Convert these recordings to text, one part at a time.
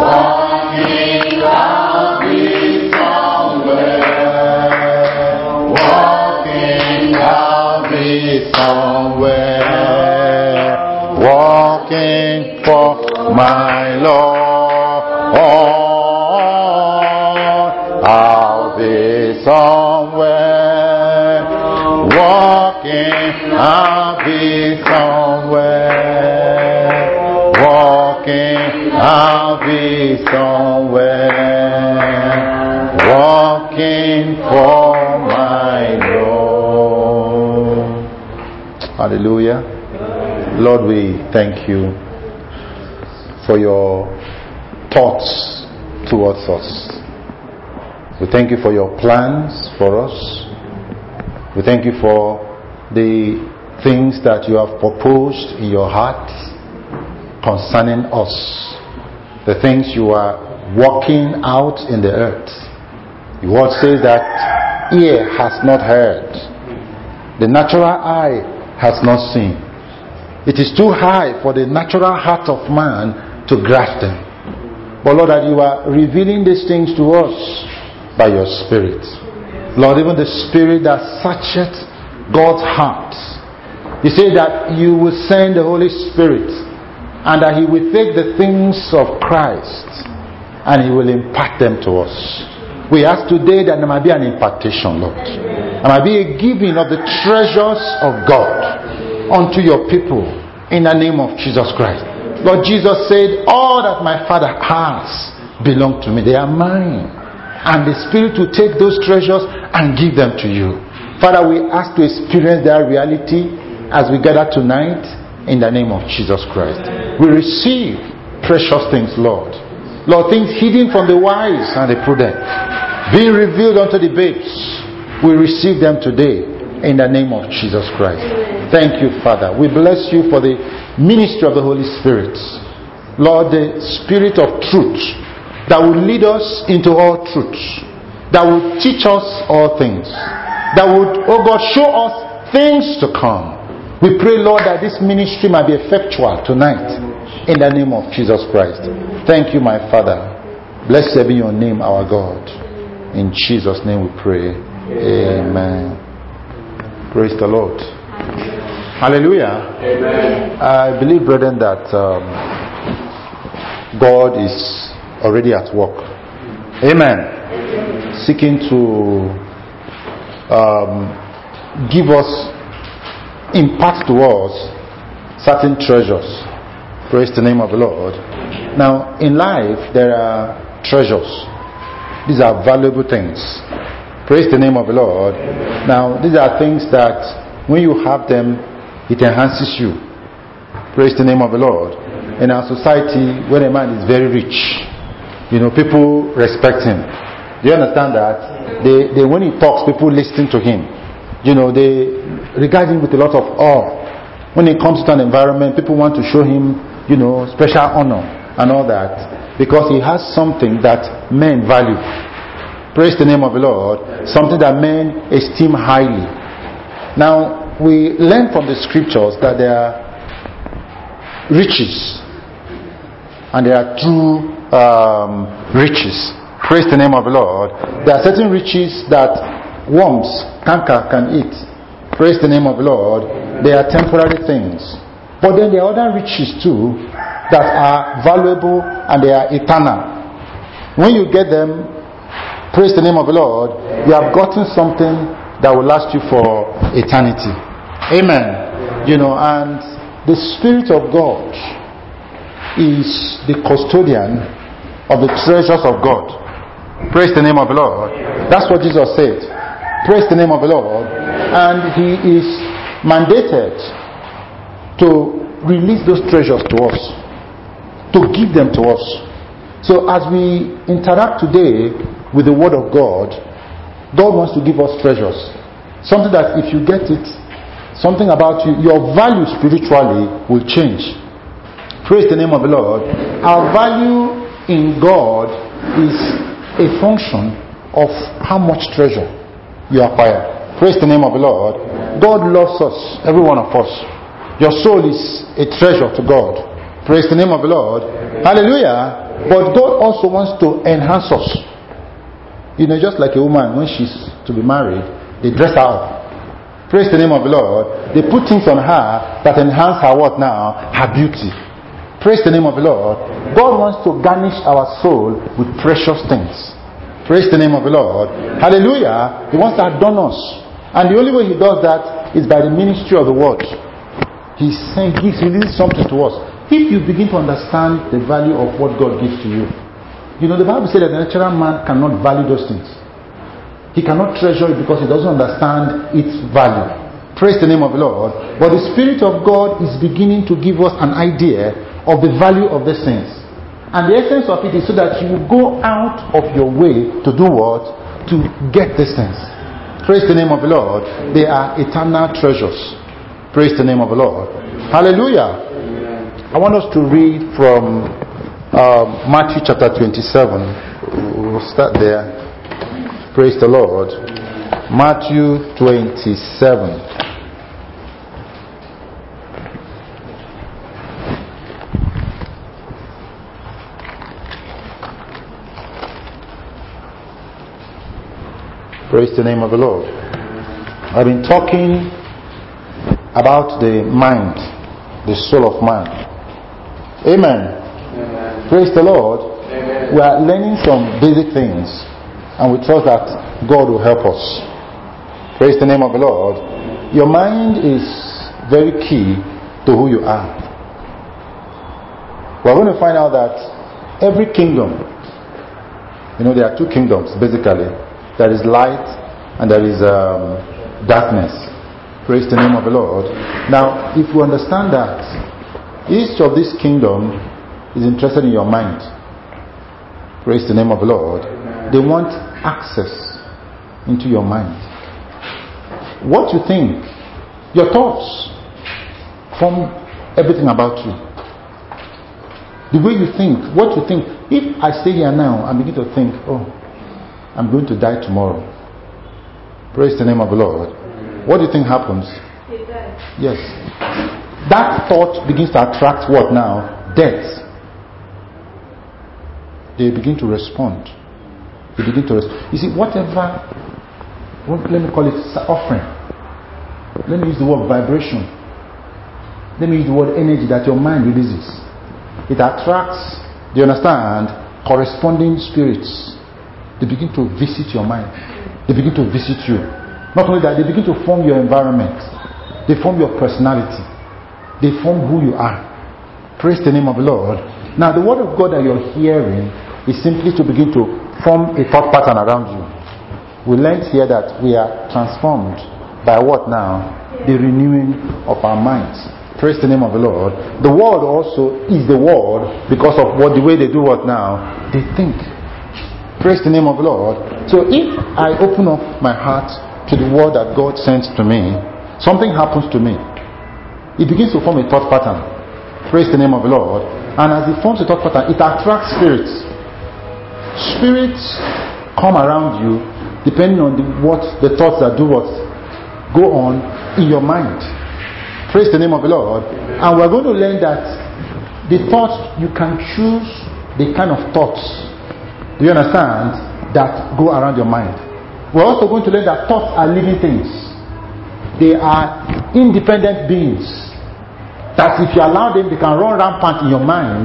Walking, I'll be somewhere. Walking, I'll be somewhere. Walking for my Lord. I'll be somewhere. Walking, I'll be somewhere. Walking, I'll be somewhere. Walking for my Lord. Hallelujah. Lord, we thank you for your thoughts towards us. We thank you for your plans for us. We thank you for the things that you have proposed in your heart concerning us. The things you are working out in the earth. Your word says that ear has not heard, the natural eye has not seen. It is too high for the natural heart of man to grasp them. But Lord, that you are revealing these things to us by your Spirit. Lord, even the Spirit that searcheth God's heart. You say that you will send the Holy Spirit and that He will take the things of Christ and He will impart them to us. We ask today that there might be an impartation, Lord. There might be a giving of the treasures of God unto your people in the name of Jesus Christ. Lord, Jesus said, all that my Father has belong to me. They are mine. And the Spirit will take those treasures and give them to you. Father, we ask to experience that reality as we gather tonight in the name of Jesus Christ. We receive precious things, Lord. Lord, things hidden from the wise and the prudent, being revealed unto the babes. We receive them today in the name of Jesus Christ. Thank you, Father. We bless you for the ministry of the Holy Spirit. Lord, the Spirit of truth that will lead us into all truth, that will teach us all things, that would, oh God, show us things to come. We pray, Lord, that this ministry might be effectual tonight in the name of Jesus Christ. Thank you, my Father. Blessed be your name, our God. In Jesus' name we pray. Amen. Praise the Lord. Hallelujah. Amen. I believe, brethren, that God is already at work. Amen. Seeking to give us, impart to us certain treasures. Praise the name of the Lord. Now, in life, there are treasures. These are valuable things. Praise the name of the Lord. Now, these are things that when you have them, it enhances you. Praise the name of the Lord. In our society, when a man is very rich, people respect him. Do you understand that? They when he talks, people listen to him. They regard him with a lot of awe. When he comes to an environment, people want to show him, special honor and all that, because he has something that men value. Praise the name of the Lord. Something that men esteem highly. Now, we learn from the scriptures that there are riches and there are true riches. Praise the name of the Lord. There are certain riches that worms, canker can eat. Praise the name of the Lord. They are temporary things. But then there are other riches too that are valuable and they are eternal. When you get them, praise the name of the Lord, you have gotten something that will last you for eternity. Amen. And the Spirit of God is the custodian of the treasures of God. Praise the name of the Lord. That's what Jesus said. Praise the name of the Lord. And He is mandated to release those treasures to us, to give them to us. So as we interact today with the Word of God, God wants to give us treasures. Something that if you get it, something about you, your value spiritually will change. Praise the name of the Lord. Our value in God is a function of how much treasure you acquire. Praise the name of the Lord. God loves us, every one of us. Your soul is a treasure to God. Praise the name of the Lord. Hallelujah. But God also wants to enhance us. Just like a woman, when she's to be married, they dress her up. Praise the name of the Lord. They put things on her that enhance her what now? Her beauty. Praise the name of the Lord. God wants to garnish our soul with precious things. Praise the name of the Lord. Hallelujah. He wants to adorn us. And the only way He does that is by the ministry of the word. He's releasing something to us. If you begin to understand the value of what God gives to you, the Bible says that the natural man cannot value those things. He cannot treasure it because he doesn't understand its value. Praise the name of the Lord. But the Spirit of God is beginning to give us an idea of the value of these things. And the essence of it is so that you will go out of your way to do what? To get these things. Praise the name of the Lord. They are eternal treasures. Praise the name of the Lord. Hallelujah. I want us to read from Matthew chapter 27. We'll start there. Praise the Lord. Matthew 27. Praise the name of the Lord. I've been talking about the mind, the soul of man. Amen. Amen. Praise the Lord. Amen. We are learning some basic things, and we trust that God will help us. Praise the name of the Lord. Your mind is very key to who you are. We're going to find out that every kingdom, there are two kingdoms basically. There is light and there is darkness. Praise the name of the Lord. Now, if you understand that each of this kingdom is interested in your mind, praise the name of the Lord, they want access into your mind. What you think, your thoughts form everything about you. The way you think, what you think. If I stay here now and begin to think, I'm going to die tomorrow. Praise the name of the Lord. What do you think happens? It dies. Yes. That thought begins to attract what now? Death. They begin to respond. You see, whatever, let me call it offering. Let me use the word vibration. Let me use the word energy that your mind releases. It attracts, do you understand, corresponding spirits. They begin to visit your mind. They begin to visit you. Not only that, they begin to form your environment. They form your personality. They form who you are. Praise the name of the Lord. Now, the word of God that you're hearing is simply to begin to form a thought pattern around you. We learned here that we are transformed by what now? The renewing of our minds. Praise the name of the Lord. The word also is the word because of the way they do what now? They think. Praise the name of the Lord. So if I open up my heart to the word that God sends to me, something happens to me. It begins to form a thought pattern. Praise the name of the Lord. And as it forms a thought pattern, it attracts spirits. Spirits come around you depending on the thoughts that go on in your mind. Praise the name of the Lord. And we're going to learn that the thoughts, you can choose the kind of thoughts, do you understand, that go around your mind. We're also going to learn that thoughts are living things. They are independent beings. That if you allow them, they can run rampant in your mind.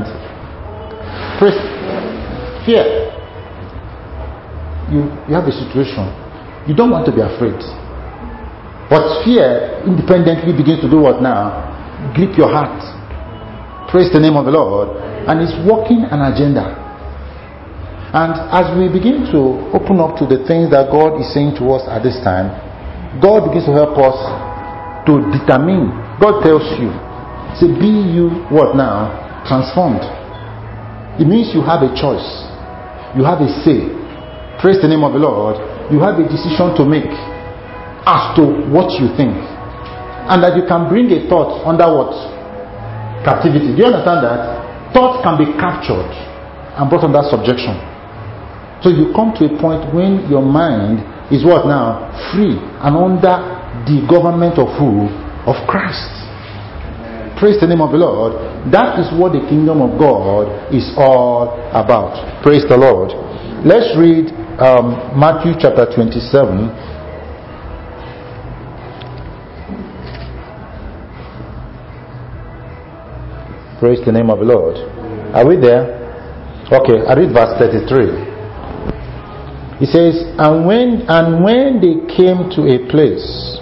Fear. You have a situation. You don't want to be afraid. But fear independently begins to do what now? Grip your heart. Praise the name of the Lord. And it's working an agenda. And as we begin to open up to the things that God is saying to us at this time, God begins to help us to determine. God tells you, say, be you what now? Transformed. It means you have a choice. You have a say. Praise the name of the Lord. You have a decision to make as to what you think. And that you can bring a thought under what? Captivity. Do you understand that? Thoughts can be captured and brought under subjection. So you come to a point when your mind is what now? Free and under the government of who? Of Christ. Praise the name of the Lord. That is what the kingdom of God is all about. Praise the Lord. Let's read Matthew chapter 27. Praise the name of the Lord. Are we there? Okay, I read verse 33. He says, and when they came to a place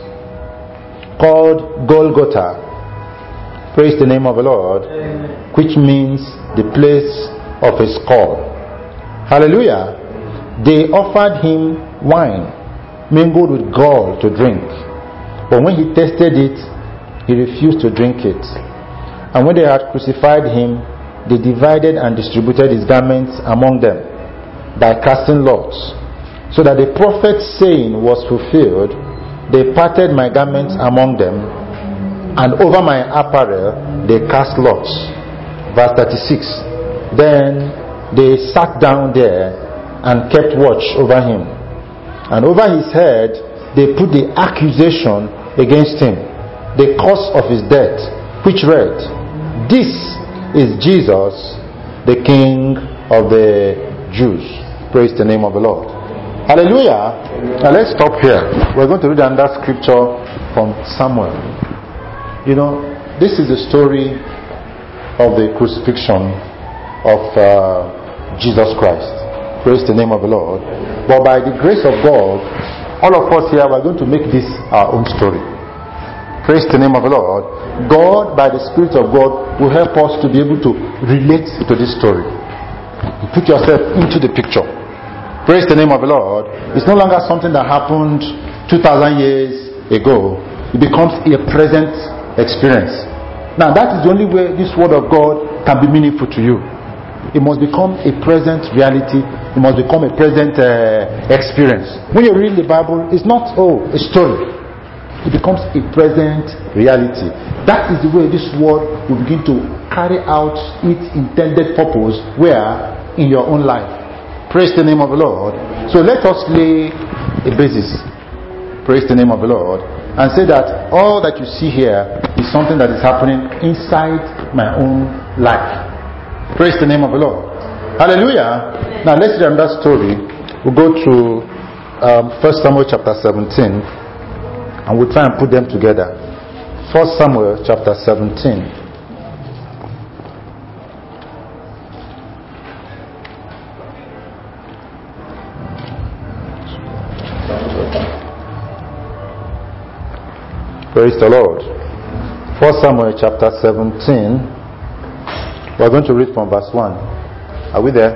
called Golgotha, praise the name of the Lord, which means the place of a skull. Hallelujah. They offered him wine mingled with gall to drink. But when he tasted it, he refused to drink it. And when they had crucified him, they divided and distributed his garments among them by casting lots, so that the prophet's saying was fulfilled, they parted my garments among them, and over my apparel they cast lots. Verse 36. Then they sat down there and kept watch over him. And over his head they put the accusation against him, the cause of his death, which read, This is Jesus, the King of the Jews. Praise the name of the Lord. Hallelujah. Now let's stop here. We're going to read another scripture from Samuel. You know, this is the story of the crucifixion of Jesus Christ. Praise the name of the Lord. But by the grace of God, all of us here are going to make this our own story. Praise the name of the Lord. God, by the Spirit of God, will help us to be able to relate to this story. You put yourself into the picture. Praise the name of the Lord. It's no longer something that happened 2,000 years ago. It becomes a present experience. Now that is the only way this word of God can be meaningful to you. It must become a present reality. It must become a present experience. When you read the Bible, it's not a story. It becomes a present reality. That is the way this word will begin to carry out its intended purpose where in your own life. Praise the name of the Lord. So let us lay a basis. Praise the name of the Lord. And say that all that you see here is something that is happening inside my own life. Praise the name of the Lord. Hallelujah. Now let's read another story. We'll go to 1 Samuel chapter 17. And we'll try and put them together. 1 Samuel chapter 17. Praise the Lord. 1 Samuel chapter 17. We're going to read from verse 1. Are we there?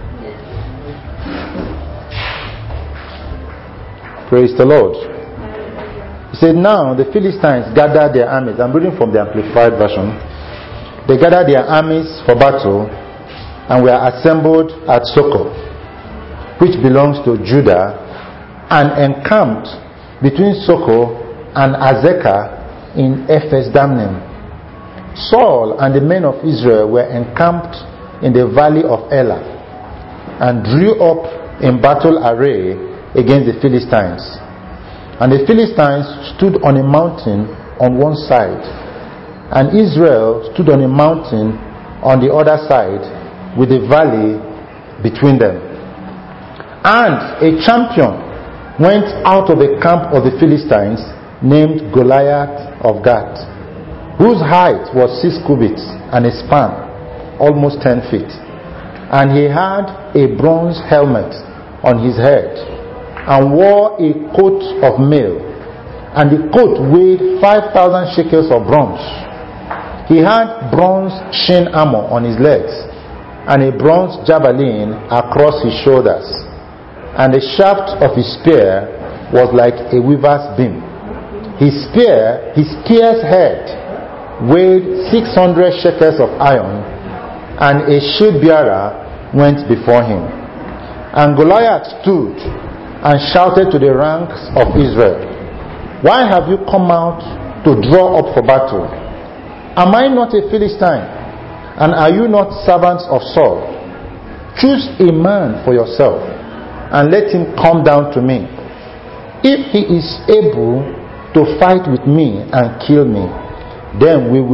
Praise the Lord. He said, now the Philistines gathered their armies. I'm reading from the Amplified Version. They gathered their armies for battle and were assembled at Socoh, which belongs to Judah, and encamped between Socoh and Azekah in Ephes-Dammim. Saul and the men of Israel were encamped in the valley of Elah and drew up in battle array against the Philistines. And the Philistines stood on a mountain on one side, and Israel stood on a mountain on the other side, with a valley between them. And a champion went out of the camp of the Philistines, named Goliath of Gath, whose height was 6 cubits and a span, almost 10 feet. And he had a bronze helmet on his head, and wore a coat of mail, and the coat weighed 5,000 shekels of bronze. He had bronze shin armor on his legs, and a bronze javelin across his shoulders, and the shaft of his spear was like a weaver's beam. His spear's head weighed 600 shekels of iron, and a shield bearer went before him. And Goliath stood and shouted to the ranks of Israel, "Why have you come out to draw up for battle? Am I not a Philistine? And are you not servants of Saul? Choose a man for yourself, and let him come down to me. If he is able to fight with me and kill me, then we will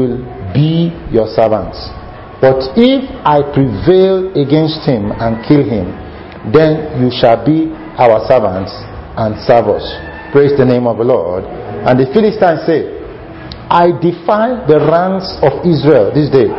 be your servants. But if I prevail against him and kill him, then you shall be our servants and serve us. Praise the name of the Lord. And the Philistines say, I defy the ranks of Israel this day.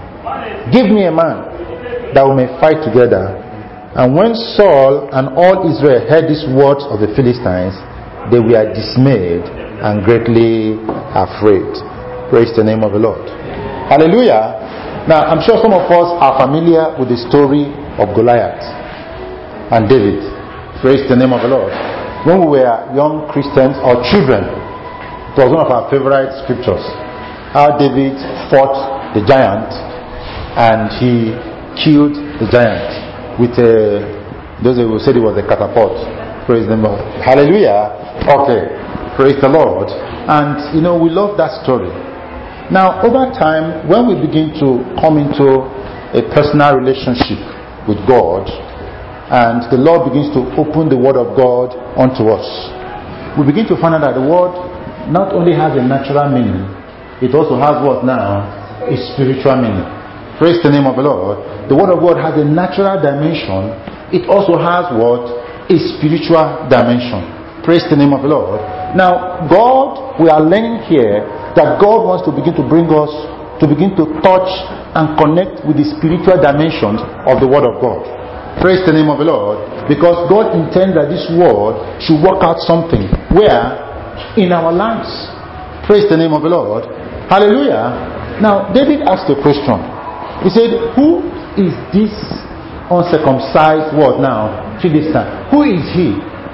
Give me a man that we may fight together. And when Saul and all Israel heard these words of the Philistines, they were dismayed and greatly afraid. Praise the name of the Lord. Hallelujah. Now, I'm sure some of us are familiar with the story of Goliath and David. Praise the name of the Lord. When we were young Christians or children, it was one of our favorite scriptures. How David fought the giant and he killed the giant with those who said it was a catapult. Praise the Lord. Hallelujah. Okay. Praise the Lord. And we love that story. Now, over time, when we begin to come into a personal relationship with God, and the Lord begins to open the Word of God unto us, we begin to find out that the Word not only has a natural meaning, it also has what now? A spiritual meaning. Praise the name of the Lord. The Word of God has a natural dimension. It also has what? A spiritual dimension. Praise the name of the Lord. Now, God, we are learning here that God wants to begin to bring us to begin to touch and connect with the spiritual dimensions of the Word of God. Praise the name of the Lord. Because God intends that this Word should work out something. Where? In our lives. Praise the name of the Lord. Hallelujah. Now, David asked a question. He said, who is this uncircumcised what now? Philistine. Who is he?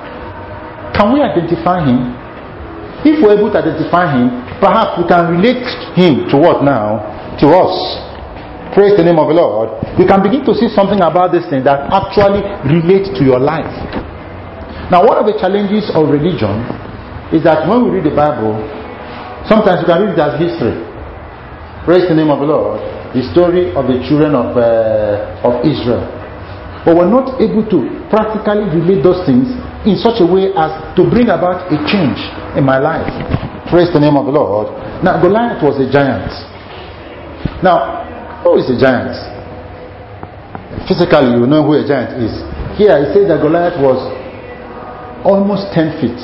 Can we identify him? If we're able to identify him, perhaps we can relate him to what now? To us. Praise the name of the Lord. We can begin to see something about this thing that actually relates to your life. Now, one of the challenges of religion is that when we read the Bible, sometimes you can read it as history. Praise the name of the Lord. The story of the children of Israel. But we're not able to practically relate those things in such a way as to bring about a change in my life. Praise the name of the Lord. Now, Goliath was a giant. Now, who is a giant? Physically, you know who a giant is. Here, it says that Goliath was almost 10 feet.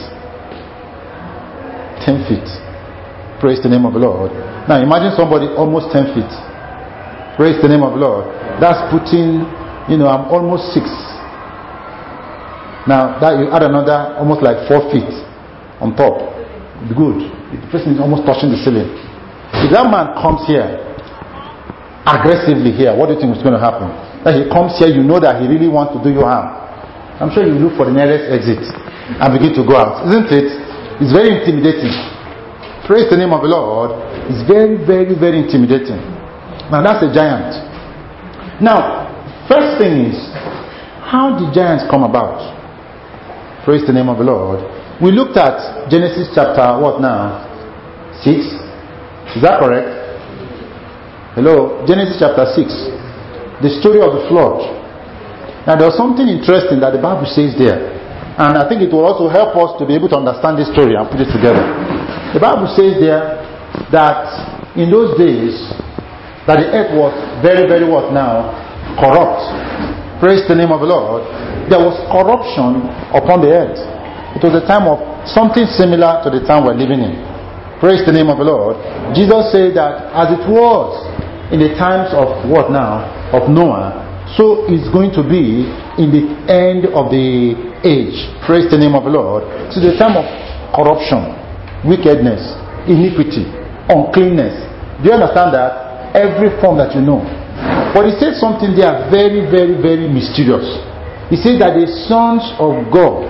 10 feet. Praise the name of the Lord. Now, imagine somebody almost 10 feet. Praise the name of the Lord. That's putting, I'm almost 6. Now, that you add another almost like 4 feet on top. Good. The person is almost touching the ceiling. If that man comes here, aggressively here, what do you think is going to happen? That he comes here, you know that he really wants to do you harm. I'm sure you look for the nearest exit and begin to go out. Isn't it? It's very intimidating. Praise the name of the Lord. It's very, very, very intimidating. Now, that's a giant. Now, first thing is, how did giants come about? Praise the name of the Lord. We looked at Genesis chapter, what now? 6? Is that correct? Hello? Genesis chapter 6. The story of the flood. Now there's something interesting that the Bible says there. And I think it will also help us to be able to understand this story and put it together. The Bible says there that in those days, that the earth was very, very what now? Corrupt. Praise the name of the Lord. There was corruption upon the earth. It was a time of something similar to the time we're living in. Praise the name of the Lord. Jesus said that as it was in the times of what now? Of Noah, so it's going to be in the end of the age. Praise the name of the Lord. So the time of corruption, wickedness, iniquity, uncleanness. Do you understand that? Every form that you know. But he said something there very, very, very mysterious. He said that the sons of God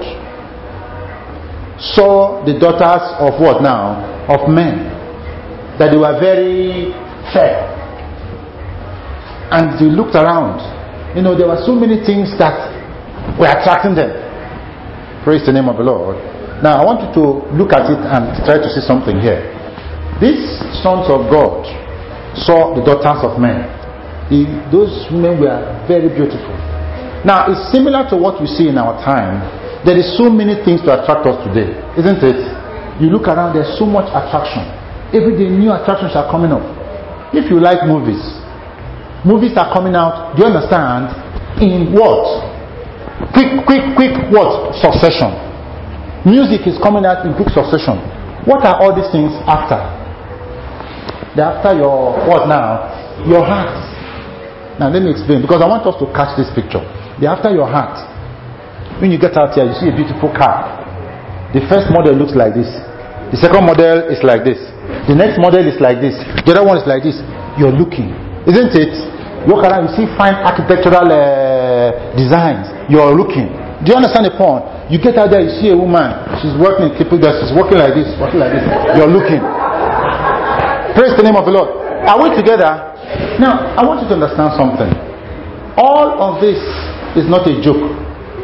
saw the daughters of what now? Of men. That they were very fair. And they looked around. There were so many things that were attracting them. Praise the name of the Lord. Now I want you to look at it and try to see something here. These sons of God saw the daughters of men. Those women were very beautiful. Now it's similar to what we see in our time. There is so many things to attract us today, isn't it? You look around, there's so much attraction. Every day new attractions are coming up. if you like movies are coming out, do you understand, in what? Quick what? Succession. Music is coming out in quick succession. What are all these things after? They're after your what now? Your heart. Now let me explain, because I want us to catch this picture. They're after your heart. When you get out here, you see a beautiful car. The first model looks like this. The second model is like this. The next model is like this. The other one is like this. You're looking, isn't it? You walk around, you see fine architectural designs. You're looking. Do you understand the point? You get out there, you see a woman. She's working in people that she's walking like this, walking like this. You're looking. Praise the name of the Lord. Are we together? Now, I want you to understand something. All of this is not a joke.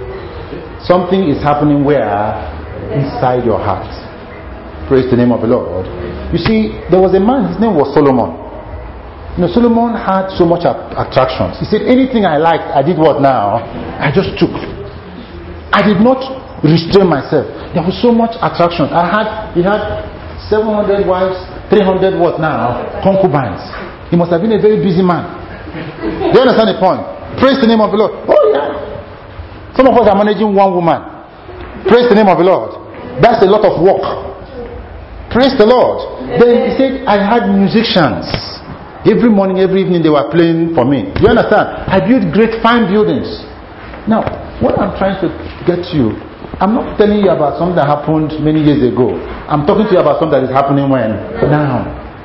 Something is happening where? Inside your heart. Praise the name of the Lord. You see, there was a man, his name was Solomon. You know, Solomon had so much attractions. He said, anything I liked, I did what now? I just took. I did not restrain myself. There was so much attraction. He had 700 wives, 300 what now? Concubines. He must have been a very busy man. Do you understand the point? Praise the name of the Lord. Oh yeah. Some of us are managing one woman. Praise the name of the Lord. That's a lot of work. Praise the Lord. Then he said, I had musicians. Every morning, every evening they were playing for me. Do you understand? I built great fine buildings. Now, what I'm trying to get you, I'm not telling you about something that happened many years ago. I'm talking to you about something that is happening when? Now.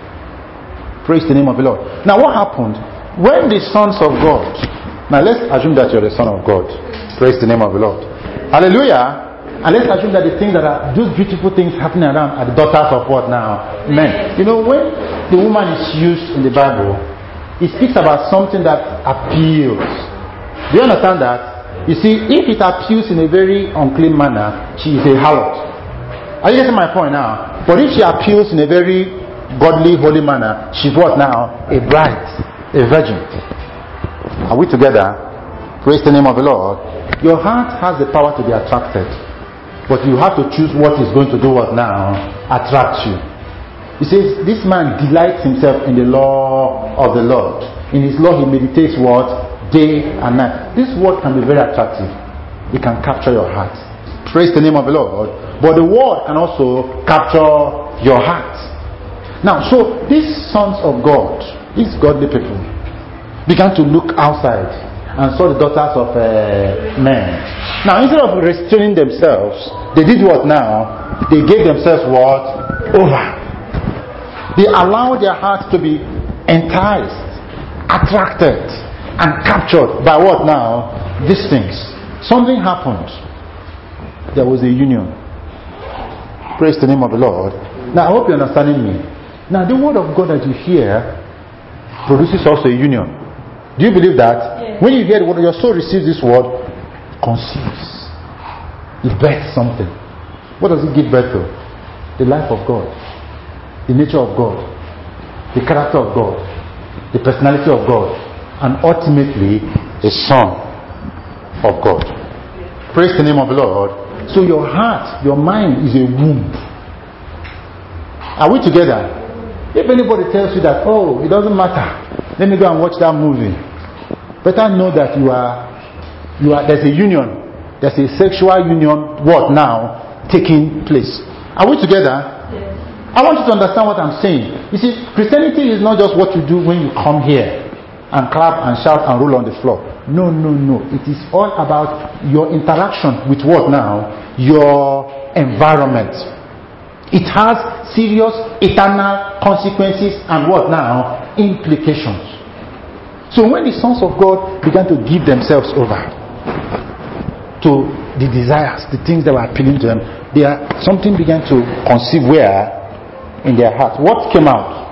Praise the name of the Lord. Now what happened? When the sons of God, now let's assume that you're the son of God. Praise the name of the Lord. Hallelujah. And let's assume that the things that are, those beautiful things happening around are the daughters of what now? Men. You know, when the woman is used in the Bible, it speaks about something that appeals. Do you understand that? You see, if it appeals in a very unclean manner, she is a harlot. Are you getting my point now? But if she appeals in a very godly, holy manner, she's what now? A bride, a virgin. Are we together? Praise the name of the Lord. Your heart has the power to be attracted, but you have to choose what is going to do what now? Attract you. He says, this man delights himself in the law of the Lord. In his law he meditates what? Day and night. This word can be very attractive. It can capture your heart. Praise the name of the Lord. But the word can also capture your heart. Now, so these sons of God, these godly people, began to look outside and saw the daughters of men. Now, instead of restraining themselves, they did what now? They gave themselves what? Over. They allowed their hearts to be enticed, attracted, and captured by what now? These things. Something happened. There was a union. Praise the name of the Lord. Now, I hope you're understanding me. Now, the word of God that you hear produces also a union. Do you believe that? Yes. When you hear the word, your soul receives this word, conceives. It births something. What does it give birth to? The life of God, the nature of God, the character of God, the personality of God, and ultimately a son of God. Praise the name of the Lord. So your heart, your mind is a womb. Are we together? If anybody tells you that, oh, it doesn't matter, let me go and watch that movie, better know that you are there's a union, there's a sexual union, what now, taking place. Are we together? Yes. I want you to understand what I'm saying. You see, Christianity is not just what you do when you come here and clap and shout and roll on the floor. No. It is all about your interaction with what now? Your environment. It has serious eternal consequences and what now? Implications. So when the sons of God began to give themselves over to the desires, the things that were appealing to them, something began to conceive where? In their hearts. What came out?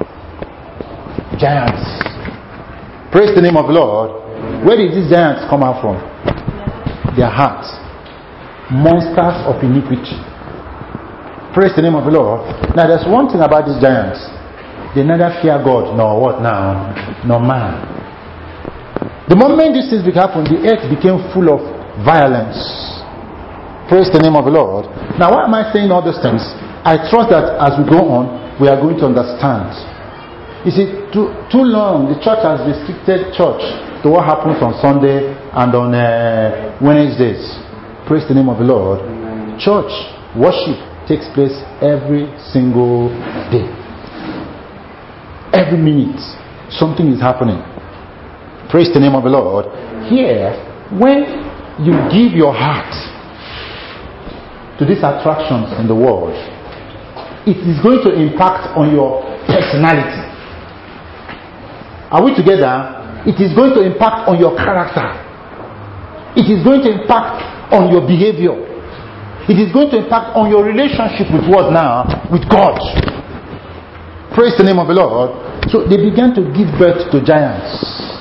Giants. Praise the name of the Lord. Where did these giants come out from? Their hearts. Monsters of iniquity. Praise the name of the Lord. Now there's one thing about these giants. They neither fear God nor what now? Nor man. The moment these things happened, the earth became full of violence. Praise the name of the Lord. Now why am I saying all these things? I trust that as we go on, we are going to understand. You see, too long the church has restricted church to what happens on Sunday and on Wednesdays. Praise the name of the Lord. Church worship takes place every single day. Every minute something is happening. Praise the name of the Lord. Here, when you give your heart to these attractions in the world, it is going to impact on your personality. Are we together? It is going to impact on your character. It is going to impact on your behavior. It is going to impact on your relationship with what now? With God. Praise the name of the Lord. So they began to give birth to giants.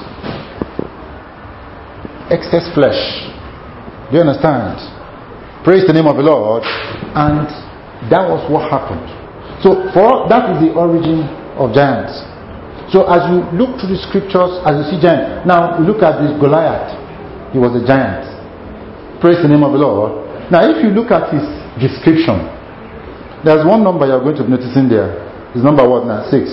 Excess flesh. Do you understand? Praise the name of the Lord. And that was what happened. So that is the origin of giants. So as you look through the scriptures, as you see giants, now look at this Goliath. He was a giant. Praise the name of the Lord. Now if you look at his description, there's one number you're going to be noticing there. It's number what now? 6.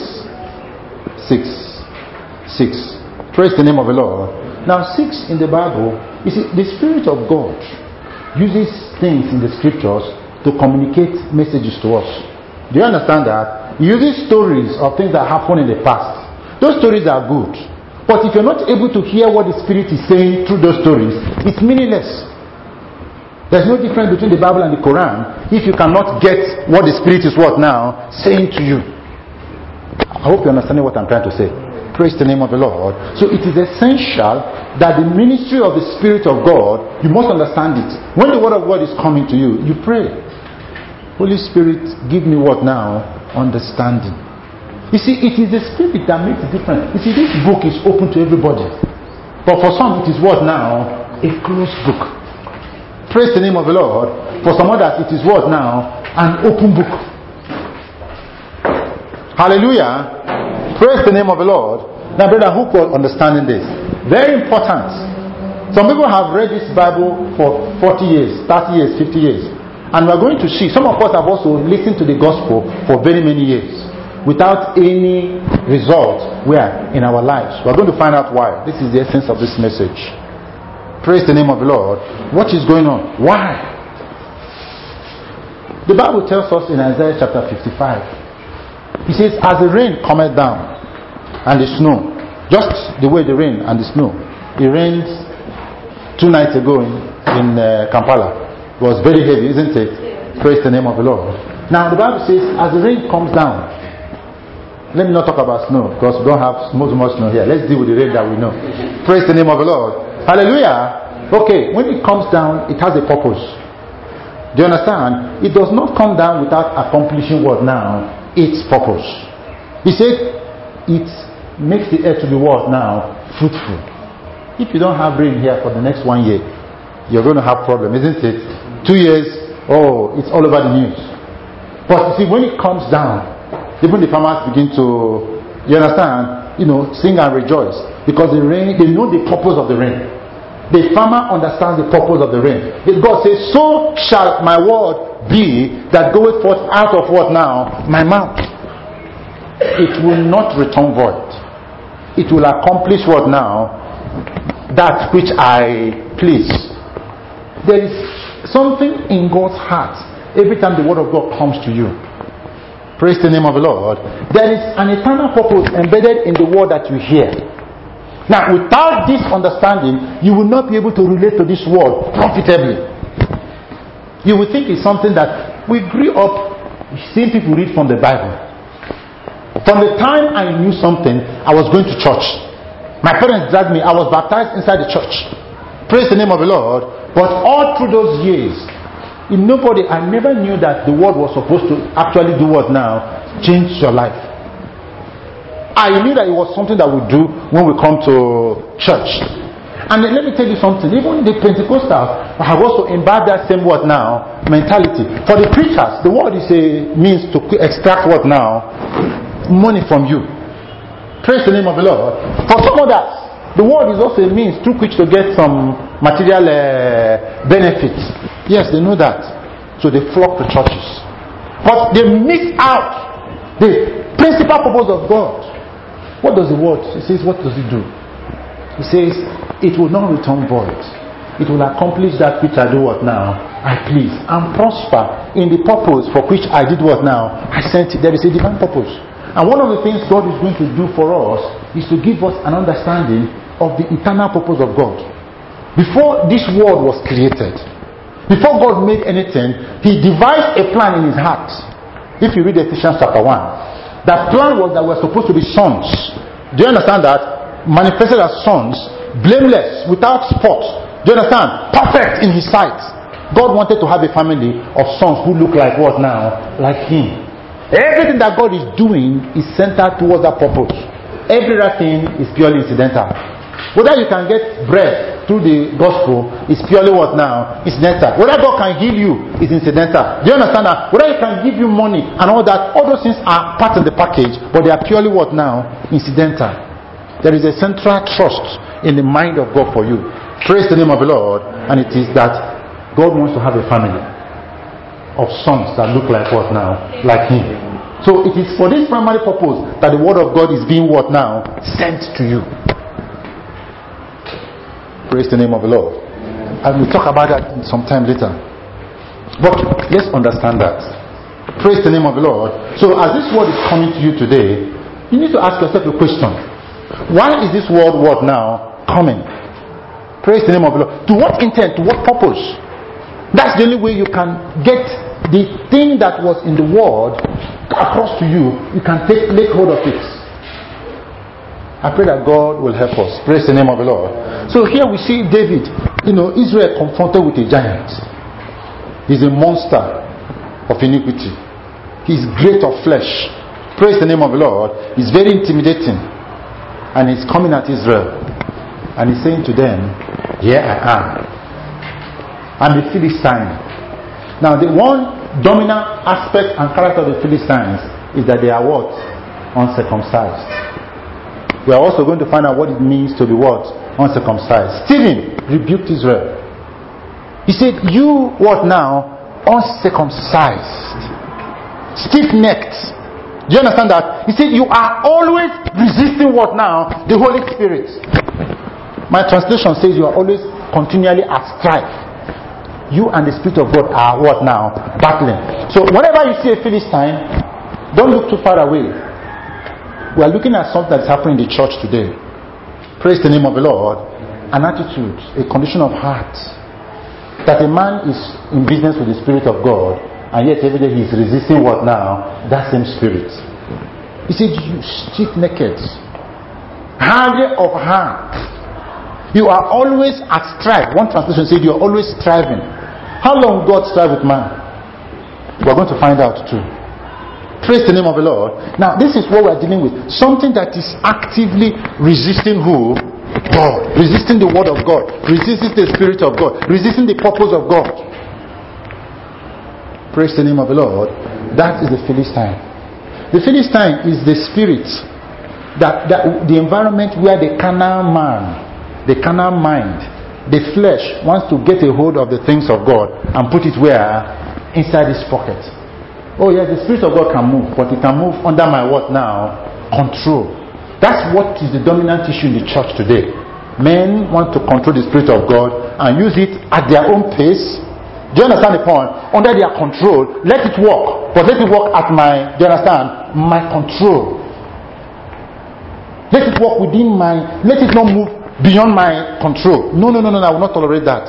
Praise the name of the Lord. Now 6 in the Bible, you see, the Spirit of God uses things in the scriptures to communicate messages to us. Do you understand that? He uses stories of things that happened in the past. Those stories are good. But if you're not able to hear what the Spirit is saying through those stories, it's meaningless. There's no difference between the Bible and the Quran if you cannot get what the Spirit is what now saying to you. I hope you understand what I'm trying to say. Praise the name of the Lord. So it is essential that the ministry of the Spirit of God, you must understand it. When the Word of God is coming to you, you pray. Holy Spirit, give me what now? Understanding. You see, it is the Spirit that makes the difference. You see, this book is open to everybody. But for some, it is what now? A closed book. Praise the name of the Lord. For some others, it is what now? An open book. Hallelujah. Praise the name of the Lord. Now, brother, who was understanding this? Very important. Some people have read this Bible for 40 years, 30 years, 50 years. And we're going to see, some of us have also listened to the gospel for very many years without any result where in our lives. We're going to find out why. This is the essence of this message. Praise the name of the Lord. What is going on? Why? The Bible tells us in Isaiah chapter 55. It says, as the rain cometh down and the snow, just the way the rain and the snow. It rained 2 nights ago in Kampala. It was very heavy, isn't it? Praise the name of the Lord. Now the Bible says, as the rain comes down, let me not talk about snow because we don't have so much snow here. Let's deal with the rain that we know. Praise the name of the Lord. Hallelujah. Okay, when it comes down, it has a purpose. Do you understand? It does not come down without accomplishing what now? Its purpose. He said it makes the earth to be what now? Fruitful. If you don't have rain here for the next 1 year, you're going to have problem, isn't it? 2 years, it's all over the news. But you see, when it comes down, even the farmers begin to, you understand, sing and rejoice. Because the rain, they know the purpose of the rain. The farmer understands the purpose of the rain. God says, so shall my word be that goeth forth out of what now? My mouth. It will not return void. It will accomplish what now? That which I please. There is something in God's heart every time the word of God comes to you. Praise the name of the Lord. There is an eternal purpose embedded in the word that you hear. Now, without this understanding, you will not be able to relate to this word profitably. You will think it's something that we grew up seeing people read from the Bible. From the time I knew something, I was going to church. My parents dragged me. I was baptized inside the church. Praise the name of the Lord. But all through those years, I never knew that the word was supposed to actually do what now? Change your life. I knew that it was something that we do when we come to church. And let me tell you something. Even the Pentecostals have also imbibed that same word now mentality. For the preachers, the word is a means to extract what now? Money from you. Praise the name of the Lord. For some others, the word is also a means through which to get some material benefits. Yes, they know that. So they flock to churches. But they miss out the principal purpose of God. What does the word? He says, what does it do? He says, it will not return void. It will accomplish that which I do what now? I please. And prosper in the purpose for which I did what now? I sent it. There is a divine purpose. And one of the things God is going to do for us is to give us an understanding of the eternal purpose of God. Before this world was created, before God made anything, He devised a plan in His heart. If you read Ephesians chapter 1, that plan was that we're supposed to be sons. Do you understand that? Manifested as sons, blameless, without spot. Do you understand? Perfect in His sight. God wanted to have a family of sons who look like what now? Like Him. Everything that God is doing is centered towards that purpose. Every other thing is purely incidental. Whether you can get bread through the gospel is purely what now? Incidental. Whether God can heal you is incidental. Do you understand that? Whether He can give you money and all that, all those things are part of the package, but they are purely what now? Incidental. There is a central trust in the mind of God for you. Praise the name of the Lord. And it is that God wants to have a family of sons that look like what now? Like Him. So it is for this primary purpose that the word of God is being what now? Sent to you. Praise the name of the Lord. And we'll talk about that sometime later. But let's understand that. Praise the name of the Lord. So as this word is coming to you today, you need to ask yourself a question. Why is this word now coming? Praise the name of the Lord. To what intent? To what purpose? That's the only way you can get the thing that was in the word across to you. You can take hold of it. I pray that God will help us. Praise the name of the Lord. So here we see David, Israel confronted with a giant. He's a monster of iniquity. He's great of flesh. Praise the name of the Lord. He's very intimidating. And he's coming at Israel. And he's saying to them, here I am. I'm the Philistine. Now the one dominant aspect and character of the Philistines is that they are what? Uncircumcised. We are also going to find out what it means to be what? Uncircumcised. Stephen rebuked Israel. He said, you what now? Uncircumcised. Stiff-necked. Do you understand that? He said, you are always resisting what now? The Holy Spirit. My translation says you are always continually at strife. You and the Spirit of God are what now? Battling. So whenever you see a Philistine, don't look too far away. We are looking at something that's happening in the church today. Praise the name of the Lord. An attitude, a condition of heart. That a man is in business with the Spirit of God, and yet every day he is resisting what now? That same Spirit. He said, you stiff-necked, hard of heart. You are always at strife. One translation said you are always striving. How long God strive with man? We are going to find out too. Praise the name of the Lord. Now this is what we are dealing with. Something that is actively resisting who? God. Resisting the word of God. Resisting the Spirit of God. Resisting the purpose of God. Praise the name of the Lord. That is the Philistine. The Philistine is the spirit, that the environment where the carnal man, the carnal mind, the flesh wants to get a hold of the things of God and put it where? Inside his pocket. Oh yes, the Spirit of God can move, but it can move under my what now? Control. That's what is the dominant issue in the church today. Men want to control the Spirit of God and use it at their own pace. Do you understand the point? Under their control, let it work, but let it work at my, do you understand? My control. Let it work within my, let it not move beyond my control. No, I will not tolerate that.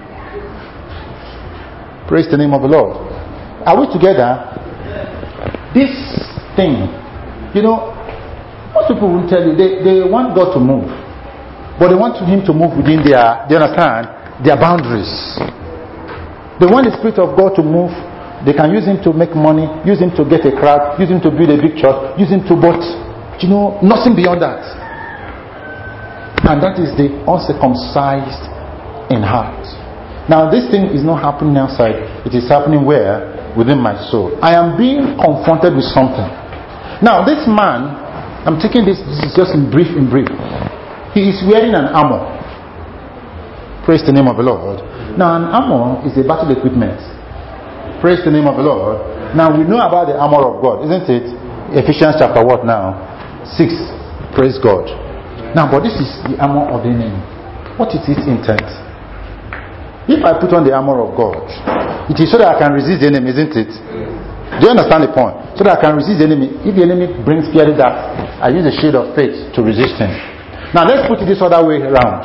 Praise the name of the Lord. Are we together? This thing, most people will tell you they want God to move, but they want Him to move within their, do you understand? Their boundaries. They want the Spirit of God to move. They can use Him to make money, use Him to get a crowd, use Him to build a big church, use Him to, but nothing beyond that. And that is the uncircumcised in heart. Now this thing is not happening outside. It is happening where? Within my soul. I am being confronted with something. Now this man, I'm taking this is just in brief. He is wearing an armor. Praise the name of the Lord. Now an armor is a battle equipment. Praise the name of the Lord. Now we know about the armor of God, isn't it? Ephesians chapter what now? 6. Praise God. Now, but this is the armor of the enemy. What is its intent? If I put on the armor of God, it is so that I can resist the enemy, isn't it? Do you understand the point? So that I can resist the enemy. If the enemy brings fear, that I use the shield of faith to resist him. Now let's put it this other way around.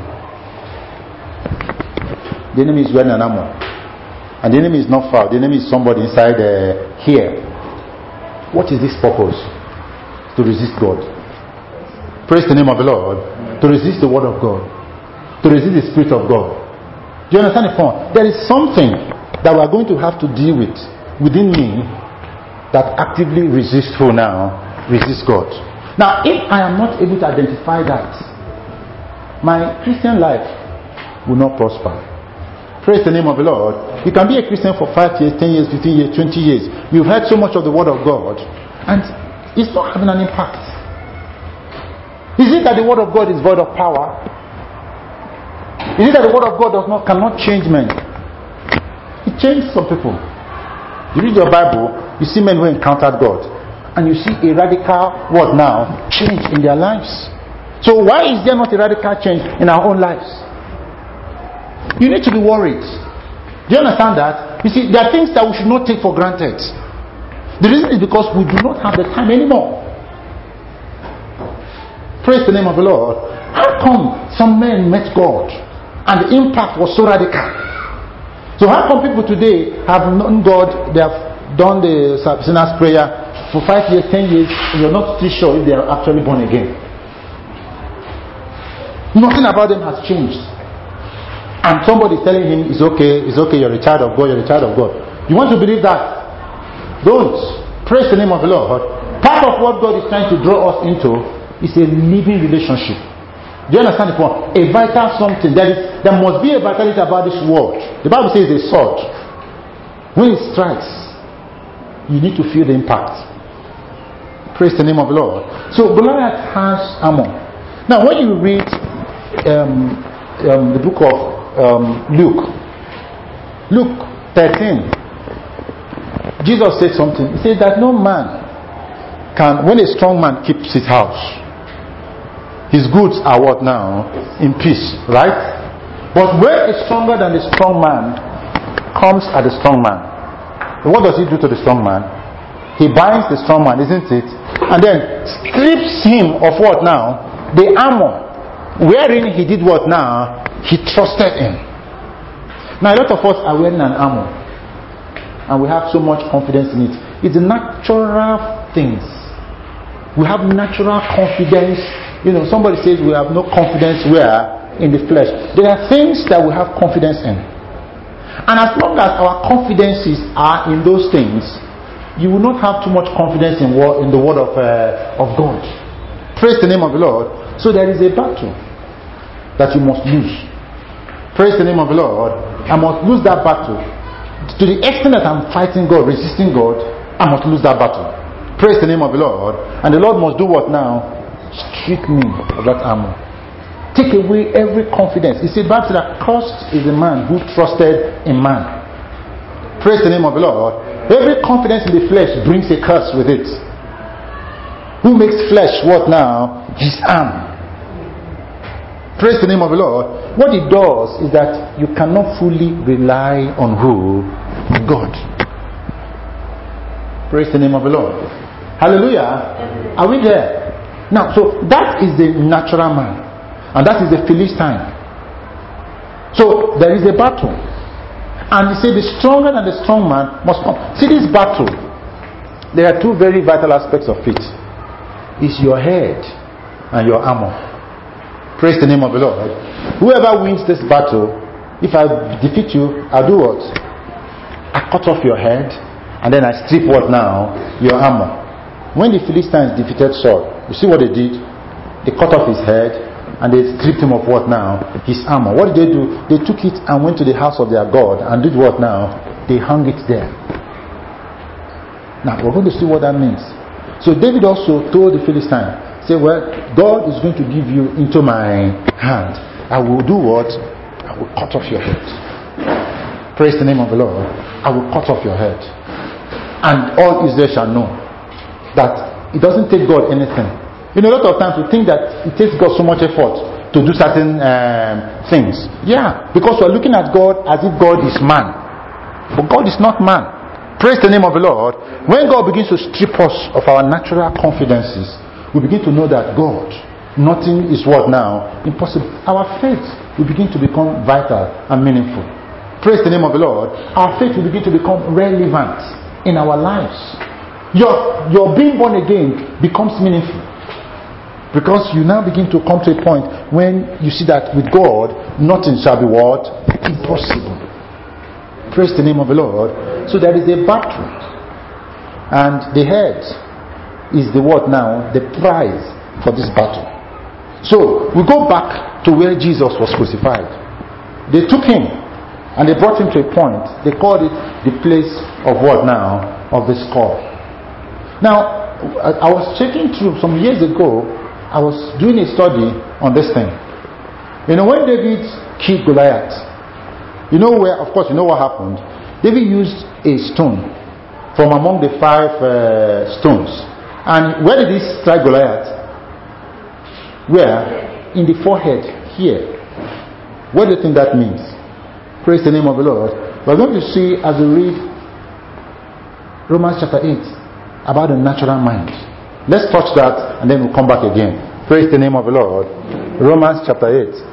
The enemy is wearing an armor, and the enemy is not far. The enemy is somebody inside here. What is this purpose? To resist God. Praise the name of the Lord. To resist the word of God. To resist the Spirit of God. Do you understand the point? There is something that we are going to have to deal with within me that actively resists who now? Resists God. Now, if I am not able to identify that, my Christian life will not prosper. Praise the name of the Lord. You can be a Christian for 5 years, 10 years, 15 years, 20 years. You've heard so much of the word of God, and it's not having an impact. Is it that the word of God is void of power? Is it that the word of God cannot change men? It changed some people. You read your Bible, you see men who encountered God, and you see a radical word now change in their lives. So why is there not a radical change in our own lives? You need to be worried. Do you understand that? You see, there are things that we should not take for granted. The reason is because we do not have the time anymore. Praise the name of the Lord. How come some men met God and the impact was so radical? So how come people today have known God, they have done the sinner's prayer for 5 years, 10 years, and you're not still sure if they are actually born again? Nothing about them has changed. And somebody is telling him, it's okay, you're a child of God, you're a child of God. You want to believe that? Don't. Praise the name of the Lord. Part of what God is trying to draw us into is a living relationship. Do you understand the point? A vital something. There must be a vitality about this word. The Bible says a sword. When it strikes, you need to feel the impact. Praise the name of the Lord. So Goliath has armor. Now when you read the book of Luke 13, Jesus said something. He said that no man can, when a strong man keeps his house, his goods are what now? In peace, right? But when a stronger than the strong man comes at the strong man, what does he do to the strong man? He binds the strong man, isn't it? And then strips him of what now? The armor wherein he did what now? He trusted in. Now a lot of us are wearing an armor and we have so much confidence in it. It's natural things. We have natural confidence. You know, somebody says we have no confidence where? In the flesh. There are things that we have confidence in. And as long as our confidences are in those things, you will not have too much confidence in the word of God. Praise the name of the Lord. So there is a battle that you must lose. Praise the name of the Lord. I must lose that battle. To the extent that I'm fighting God, resisting God, I must lose that battle. Praise the name of the Lord. And the Lord must do what now? Strip me of that armor. Take away every confidence. You see, back to that, cursed is the man who trusted in man. Praise the name of the Lord. Every confidence in the flesh brings a curse with it. Who makes flesh what now? His arm. Praise the name of the Lord. What it does is that you cannot fully rely on who? God. Praise the name of the Lord. Hallelujah. Are we there? Now, so that is the natural man. And that is the Philistine. So there is a battle. And you say the stronger than the strong man must come. See this battle. There are two very vital aspects of it. It's your head and your armor. Praise the name of the Lord. Whoever wins this battle, if I defeat you, I'll do what? I cut off your head and then I strip what now? Your armor. When the Philistines defeated Saul, you see what they did? They cut off his head and they stripped him of what now? His armor. What did they do? They took it and went to the house of their God and did what now? They hung it there. Now we're going to see what that means. So David also told the Philistine, say, well, God is going to give you into my hand. I will do what? I will cut off your head. Praise the name of the Lord. I will cut off your head. And all Israel shall know that it doesn't take God anything A lot of times we think that it takes God so much effort to do certain things. Yeah, because we're looking at God as if God is man. But God is not man. Praise the name of the Lord. When God begins to strip us of our natural confidences, we begin to know that God, nothing is what now? Impossible. Our faith will begin to become vital and meaningful. Praise the name of the Lord. Our faith will begin to become relevant in our lives. Your being born again becomes meaningful. Because you now begin to come to a point when you see that with God, nothing shall be what? Impossible. Praise the name of the Lord. So there is a battle. And the head is the what now? The prize for this battle. So we go back to where Jesus was crucified. They took him and they brought him to a point. They called it the place of what now? Of the skull. Now, I was checking through some years ago. I was doing a study on this thing. When David killed Goliath, of course, what happened? David used a stone from among the 5 stones. And where did he strike Goliath? Where? In the forehead, here. What do you think that means? Praise the name of the Lord. We're going to see as we read Romans chapter 8 about the natural mind. Let's touch that and then we'll come back again. Praise the name of the Lord. Romans chapter 8.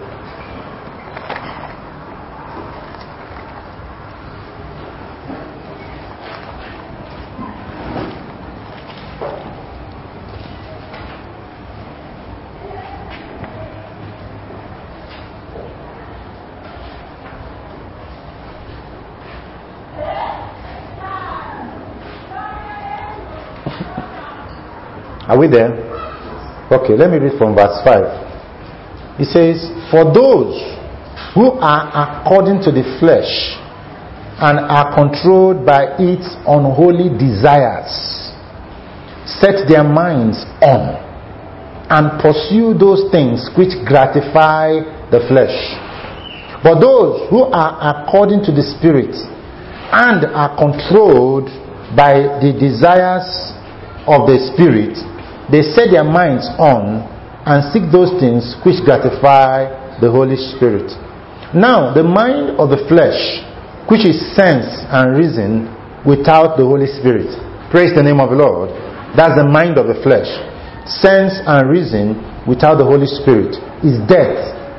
Are we there? Okay, let me read from verse 5. It says, "For those who are according to the flesh and are controlled by its unholy desires set their minds on and pursue those things which gratify the flesh. But those who are according to the Spirit and are controlled by the desires of the Spirit, they set their minds on and seek those things which gratify the Holy Spirit. Now, the mind of the flesh, which is sense and reason without the Holy Spirit." Praise the name of the Lord. That's the mind of the flesh. Sense and reason without the Holy Spirit is death.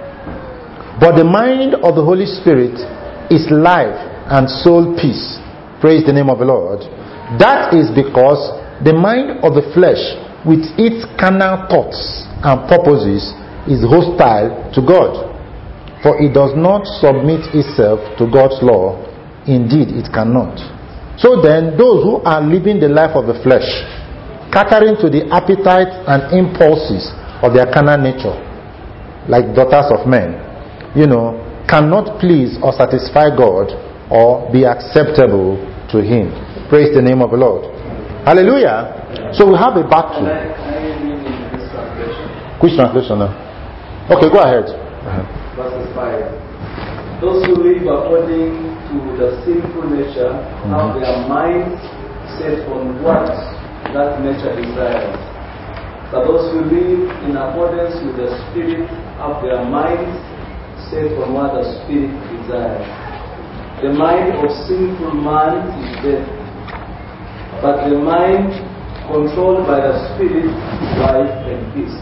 But the mind of the Holy Spirit is life and soul peace. Praise the name of the Lord. That is because the mind of the flesh with its carnal thoughts and purposes is hostile to God. For it does not submit itself to God's law. Indeed, it cannot. So then, those who are living the life of the flesh, catering to the appetites and impulses of their carnal nature, like daughters of men, cannot please or satisfy God or be acceptable to Him. Praise the name of the Lord. Hallelujah. So we have a battle. Can I read in this translation? Which translation now? Okay, go ahead. Verses 5. Those who live according to the sinful nature have their minds set on what that nature desires. But those who live in accordance with the Spirit have their minds set on what the Spirit desires. The mind of sinful man is death, but the mind controlled by the Spirit is life and peace.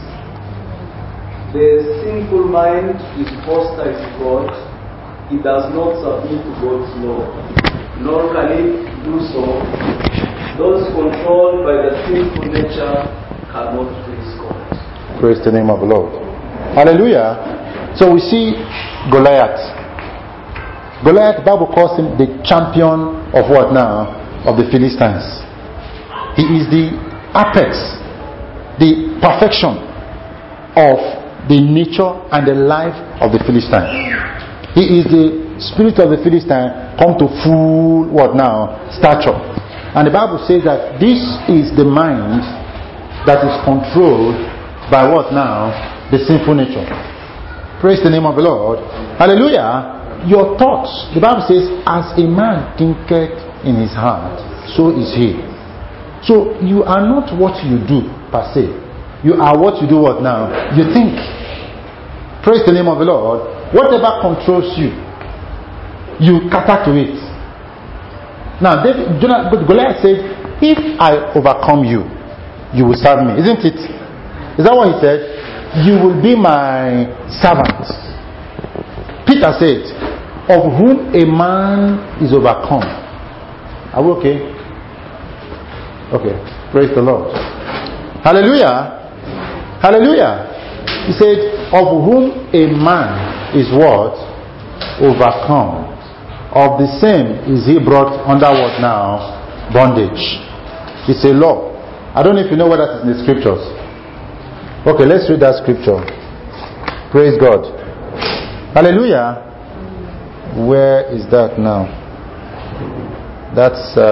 The sinful mind is hostile to God. It does not submit to God's law, nor can it do so. Those controlled by the sinful nature cannot please God. Praise the name of the Lord. Hallelujah. So we see Goliath. Goliath, the Bible calls him the champion of what now? Of the Philistines. He is the apex, the perfection of the nature and the life of the Philistine. He is the spirit of the Philistine come to full what now? Stature. And the Bible says that this is the mind that is controlled by what now? The sinful nature. Praise the name of the Lord. Hallelujah. Your thoughts, the Bible says, as a man thinketh in his heart, so is he. So you are not what you do per se. You are what you do what now? You think. Praise the name of the Lord. Whatever controls you, you cater to it. Now, Goliath said, if I overcome you, you will serve me. Isn't it? Is that what he said? You will be my servant. Peter said, of whom a man is overcome. Are we okay? Okay. Praise the Lord. Hallelujah. Hallelujah. He said, of whom a man is what? Overcome. Of the same is he brought under what now? Bondage. It's a law. I don't know if you know what that is in the scriptures. Okay, let's read that scripture. Praise God. Hallelujah. Where is that now? That's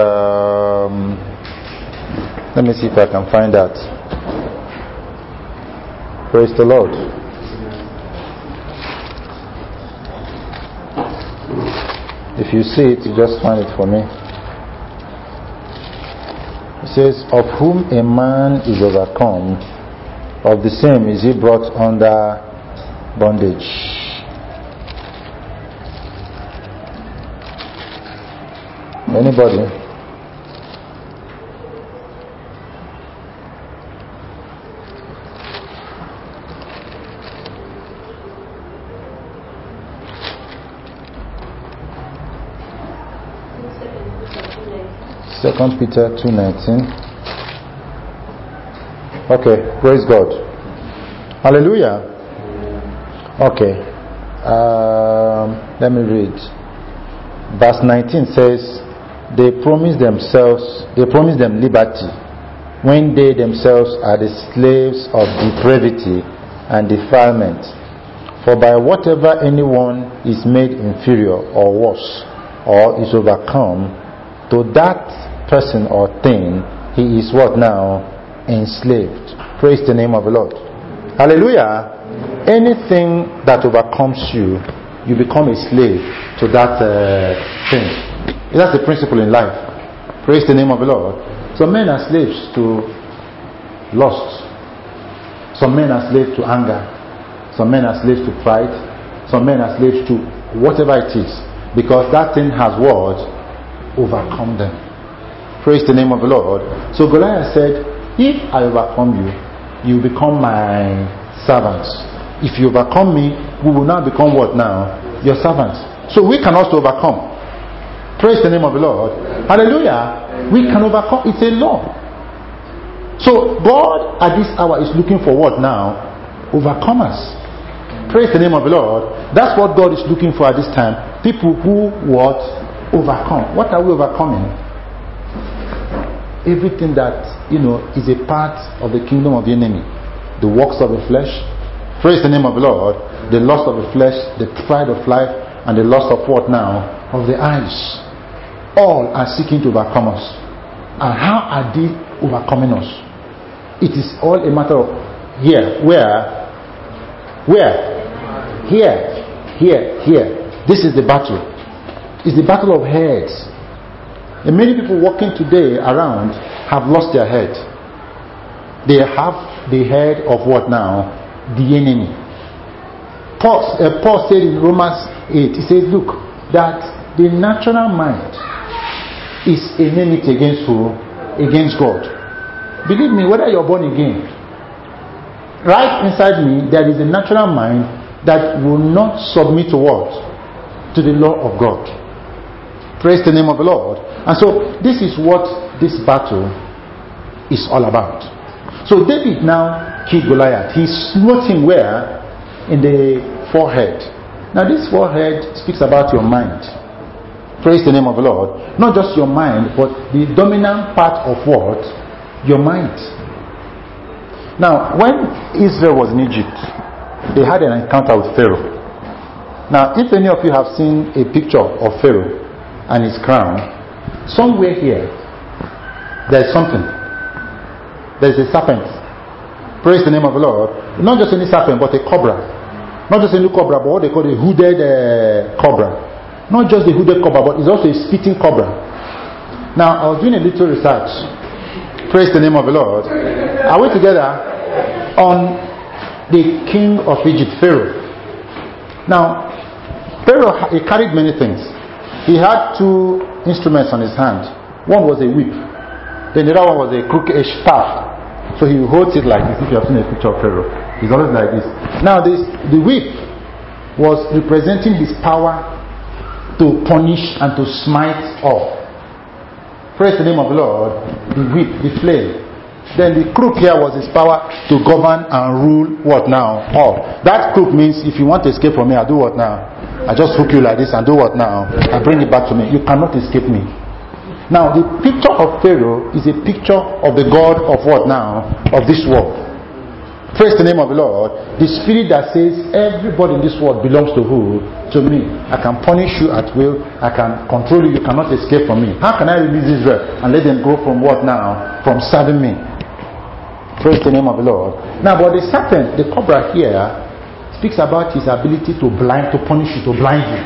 let me see if I can find that. Praise the Lord. If you see it, you just find it for me. It says, of whom a man is overcome, of the same is he brought under bondage. Anybody? Second Peter 2:19. Okay, praise God. Hallelujah. Okay. Let me read. Verse 19 says, they promise them liberty, when they themselves are the slaves of depravity and defilement. For by whatever anyone is made inferior or worse, or is overcome, to that person or thing he is what now? Enslaved. Praise the name of the Lord. Hallelujah. Anything that overcomes you, you become a slave to that thing. That's the principle in life. Praise the name of the Lord. Some men are slaves to lust. Some men are slaves to anger. Some men are slaves to pride. Some men are slaves to whatever it is, because that thing has what? Overcome them. Praise the name of the Lord. So Goliath said, if I overcome you, you become my servants. If you overcome me, we will now become what now? Your servants. So we can also overcome. Praise the name of the Lord. Hallelujah. We can overcome. It's a law. So God at this hour is looking for what now? Overcomers. Praise the name of the Lord. That's what God is looking for at this time. People who what? Overcome. What are we overcoming? Everything that is a part of the kingdom of the enemy. The works of the flesh. Praise the name of the Lord. The lust of the flesh, the pride of life, and the lust of what now? Of the eyes. All are seeking to overcome us. And how are they overcoming us? It is all a matter of here. Where? Here. This is the battle. It's the battle of heads. And many people walking today around have lost their head. They have the head of what now? The enemy. Paul said in Romans 8, he says, look, that the natural mind is enmity against who? Against God. Believe me, whether you're born again, right inside me, there is a natural mind that will not submit to what? To the law of God. Praise the name of the Lord. And so this is what this battle is all about. So David now killed Goliath. He smote him where? In the forehead. Now this forehead speaks about your mind. Praise the name of the Lord. Not just your mind, but the dominant part of what? Your mind. Now when Israel was in Egypt, they had an encounter with Pharaoh. Now if any of you have seen a picture of Pharaoh and his crown, somewhere here there is something. There is a serpent. Praise the name of the Lord. Not just any serpent, but a cobra. Not just any cobra, but what they call a hooded cobra. Not just the hooded cobra, but it's also a spitting cobra. Now I was doing a little research. Praise the name of the Lord. Are we together? on the king of Egypt, Pharaoh. Now, Pharaoh, he carried many things. He had two instruments on his hand. One was a whip. Then the other one was a crooked staff. So he holds it like this. If you have seen a picture of Pharaoh, he's always like this. Now, the whip was representing his power to punish and to smite all. Praise the name of the Lord. The whip, the flame. Then the crook here was his power to govern and rule what now? All. That crook means if you want to escape from me, I do what now? I just hook you like this and do what now? I bring it back to me. You cannot escape me. Now the picture of Pharaoh is a picture of the God of what now? Of this world. Praise the name of the Lord. The spirit that says everybody in this world belongs to who? To me. I can punish you at will. I can control you. You cannot escape from me. How can I release Israel and let them go from what now? From serving me. Praise the name of the Lord. Now, but the serpent, the cobra here, speaks about his ability to punish you, to blind you.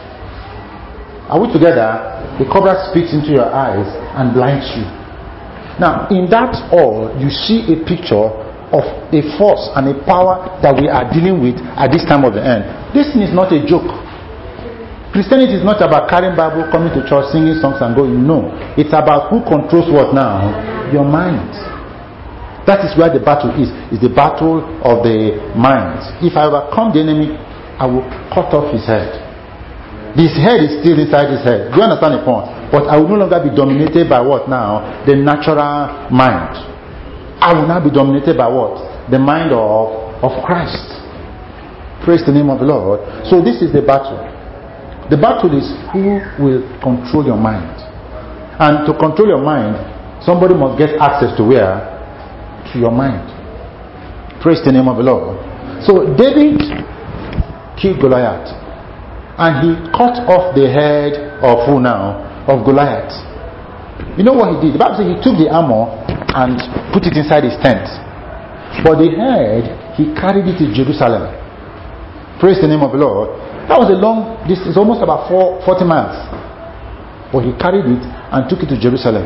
Are we together? The cobra speaks into your eyes and blinds you. Now, in that all, you see a picture of a force and a power that we are dealing with at this time of the end. This thing is not a joke. Christianity is not about carrying Bible, coming to church, singing songs and going. No. It's about who controls what now? Your mind. That is where the battle is the battle of the mind. If I overcome the enemy, I will cut off his head. His head is still inside his head. Do you understand the point? But I will no longer be dominated by what now? The natural mind. I will now be dominated by what? The mind of Christ. Praise the name of the Lord. So this is the battle. The battle is who will control your mind. And to control your mind, somebody must get access to where? To your mind. Praise the name of the Lord. So David killed Goliath. And he cut off the head of who now? Of Goliath. You know what he did? The Bible says he took the armor and put it inside his tent. But the head, he carried it to Jerusalem. Praise the name of the Lord. That was a long distance, almost about 40 miles. But he carried it and took it to Jerusalem.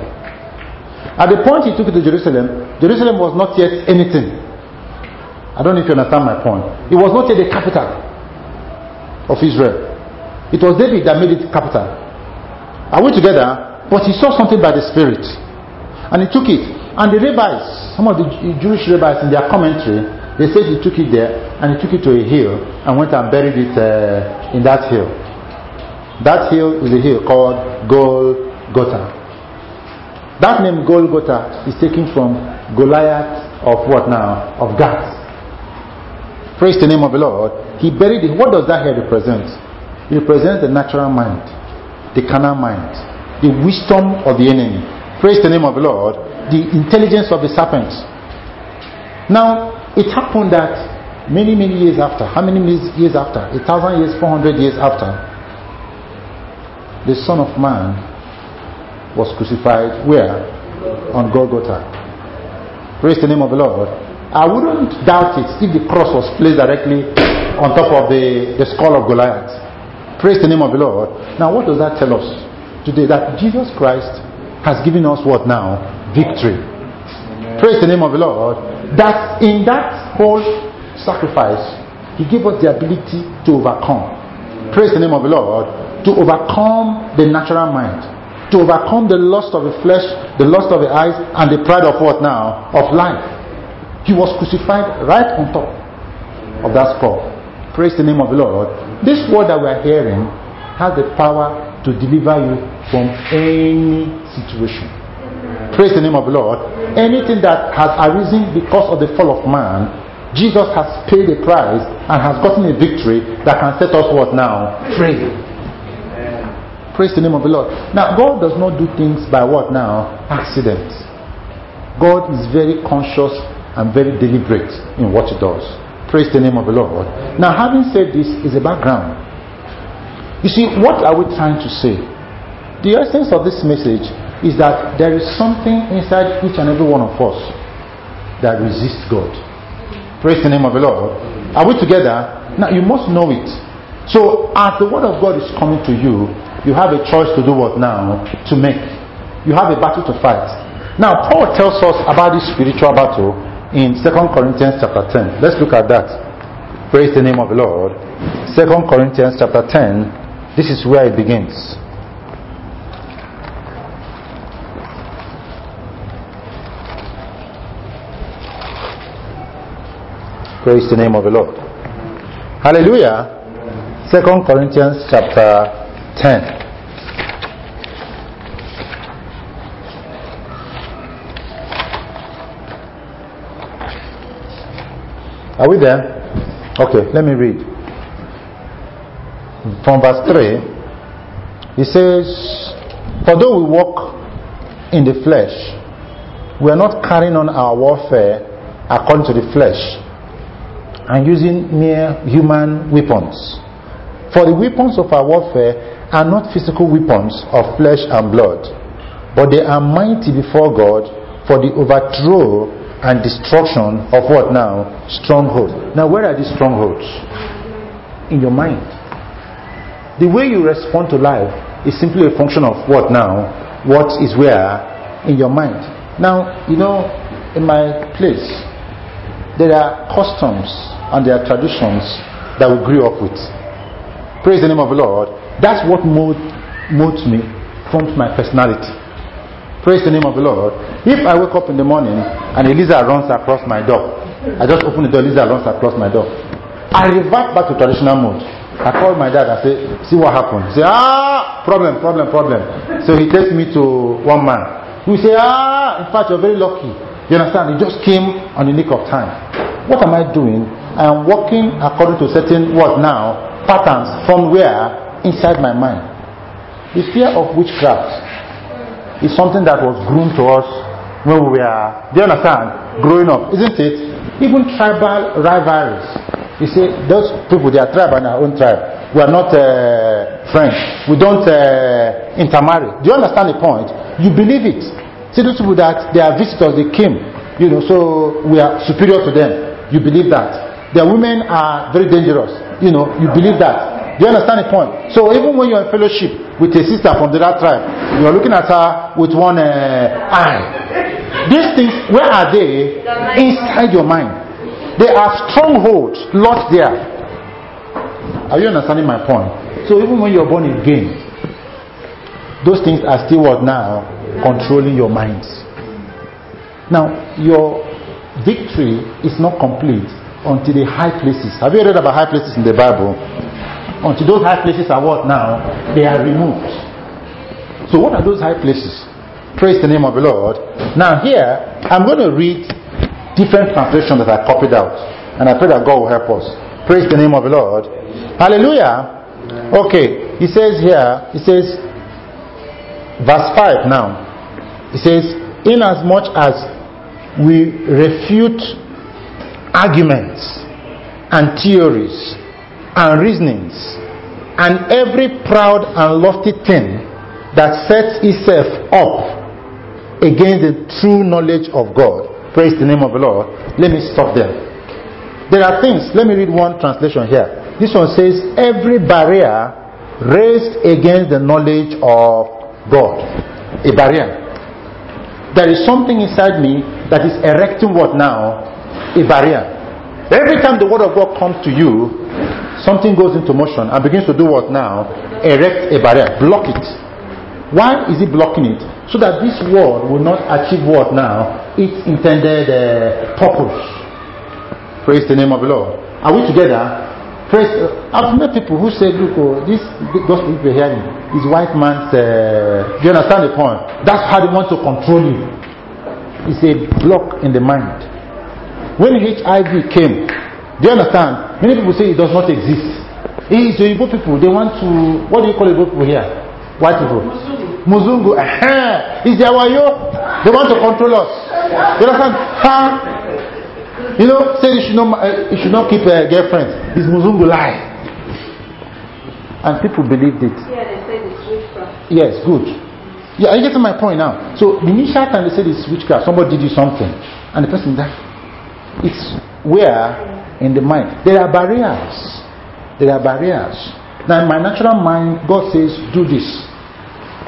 At the point he took it to Jerusalem, Jerusalem was not yet anything. I don't know if you understand my point. It was not yet the capital of Israel. It was David that made it capital. Are we together? But he saw something by the Spirit. And he took it. And the rabbis, some of the Jewish rabbis in their commentary, they said he took it there and he took it to a hill and went and buried it in that hill. That hill is a hill called Golgotha. That name Golgotha is taken from Goliath of what now? Of Gath. Praise the name of the Lord. He buried it. What does that here represent? It represents the natural mind, the carnal mind, the wisdom of the enemy. Praise the name of the Lord. The intelligence of the serpent. Now, it happened that many years after. How many years after? 1,000 years, 400 years after. The Son of Man was crucified where? On Golgotha. Praise the name of the Lord. I wouldn't doubt it if the cross was placed directly on top of the skull of Goliath. Praise the name of the Lord. Now what does that tell us today? That Jesus Christ has given us what now? Victory. Amen. Praise the name of the Lord. That in that whole sacrifice, He gave us the ability to overcome. Amen. Praise the name of the Lord. To overcome the natural mind. To overcome the lust of the flesh, the lust of the eyes, and the pride of what now? Of life. He was crucified right on top of that skull. Praise the name of the Lord. This word that we are hearing has the power to deliver you from any situation. Praise the name of the Lord. Anything that has arisen because of the fall of man, Jesus has paid a price and has gotten a victory that can set us what now? Free. Praise the name of the Lord. Now, God does not do things by what now? Accidents. God is very conscious and very deliberate in what He does. Praise the name of the Lord. Now, having said this is a background. You see, what are we trying to say? The essence of this message is that there is something inside each and every one of us that resists God. Praise the name of the Lord. Are we together? Now, you must know it. So, as the word of God is coming to you, you have a choice to do what now? To make. You have a battle to fight. Now, Paul tells us about this spiritual battle in 2 Corinthians chapter 10. Let's look at that. Praise the name of the Lord. 2 Corinthians chapter 10. This is where it begins. Praise the name of the Lord. Hallelujah. 2 Corinthians chapter 10. Are we there? Okay, let me read. From verse 3, he says, "For though we walk in the flesh, we are not carrying on our warfare according to the flesh, and using mere human weapons. For the weapons of our warfare are not physical weapons of flesh and blood, but they are mighty before God for the overthrow and destruction of what now? Strongholds." Now, where are these strongholds? In your mind. The way you respond to life is simply a function of what now? What is where? In your mind. Now, in my place, there are customs and there are traditions that we grew up with. Praise the name of the Lord. That's what molds me, forms my personality. Praise the name of the Lord. If I wake up in the morning and a lizard runs across my door, I just open the door, lizard runs across my door, I revert back to traditional mode. I call my dad and say, "See what happened." He say, problem. So he takes me to one man. We say, in fact, you're very lucky. You understand? He just came on the nick of time. What am I doing? I am working according to certain what now? Patterns from where? Inside my mind. The fear of witchcraft is something that was groomed to us when we were, do you understand, growing up, isn't it? Even tribal rivalries. You see, those people, they are tribe and our own tribe. We are not friends. We don't intermarry. Do you understand the point? You believe it. See, those people that they are visitors, they came, so we are superior to them. You believe that. Their women are very dangerous. You believe that. Do you understand the point? So even when you're in fellowship with a sister from the other tribe, you are looking at her with one eye. These things, where are they? Inside your mind. They are strongholds lost there. Are you understanding my point? So even when you're born again, those things are still what now? Controlling your minds. Now, your victory is not complete until the high places. Have you read about high places in the Bible? Until those high places are what now? They are removed. So what are those high places? Praise the name of the Lord. Now here, I'm going to read different translations that I copied out. And I pray that God will help us. Praise the name of the Lord. Hallelujah. Okay. He says here, verse 5 now. He says, "Inasmuch as we refute arguments and theories and reasonings and every proud and lofty thing that sets itself up against the true knowledge of God." Praise the name of the Lord. Let me stop there. There are things. Let me read one translation here. This one says, "Every barrier raised against the knowledge of God." A barrier. There is something inside me that is erecting what now? A barrier. Every time the word of God comes to you, something goes into motion and begins to do what now? Erect a barrier. Block it. Why is it blocking it? So that this word will not achieve what now? Its intended purpose. Praise the name of the Lord. Are we together? I've met people who say, "Look, this gospel you're hearing is white man's." Do you understand the point? That's how they want to control you. It's a block in the mind. When HIV came, do you understand? Many people say it does not exist. It's the Igbo people. They want to. What do you call Igbo people here? White people. Muzungu. It's their wayo. They want to control us. You understand? Say you should not keep girlfriends. It's Muzungu lie. And people believed it. Yeah, they say it's witchcraft. Yes, good. Yeah, are you getting my point now? So the initial time they said it's witchcraft, somebody did you something, and the person died. It's where in the mind. There are barriers. Now in my natural mind, God says, "Do this."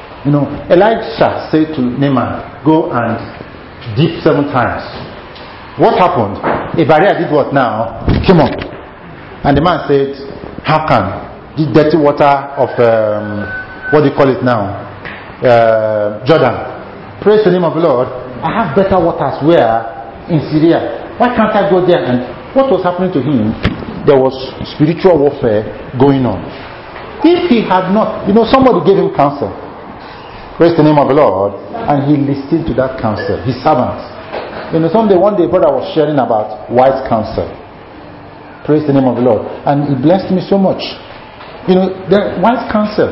Elisha said to Naaman, "Go and dip 7 times." What happened? A barrier did what now? Came up. And the man said, how can the dirty water of, what do you call it now? Jordan. Praise the name of the Lord. I have better waters where? In Syria. Why can't I go there? And what was happening to him? There was spiritual warfare going on. If he had not, somebody gave him counsel. Praise the name of the Lord. And he listened to that counsel. His servant. One day brother was sharing about wise counsel. Praise the name of the Lord. And he blessed me so much. The wise counsel.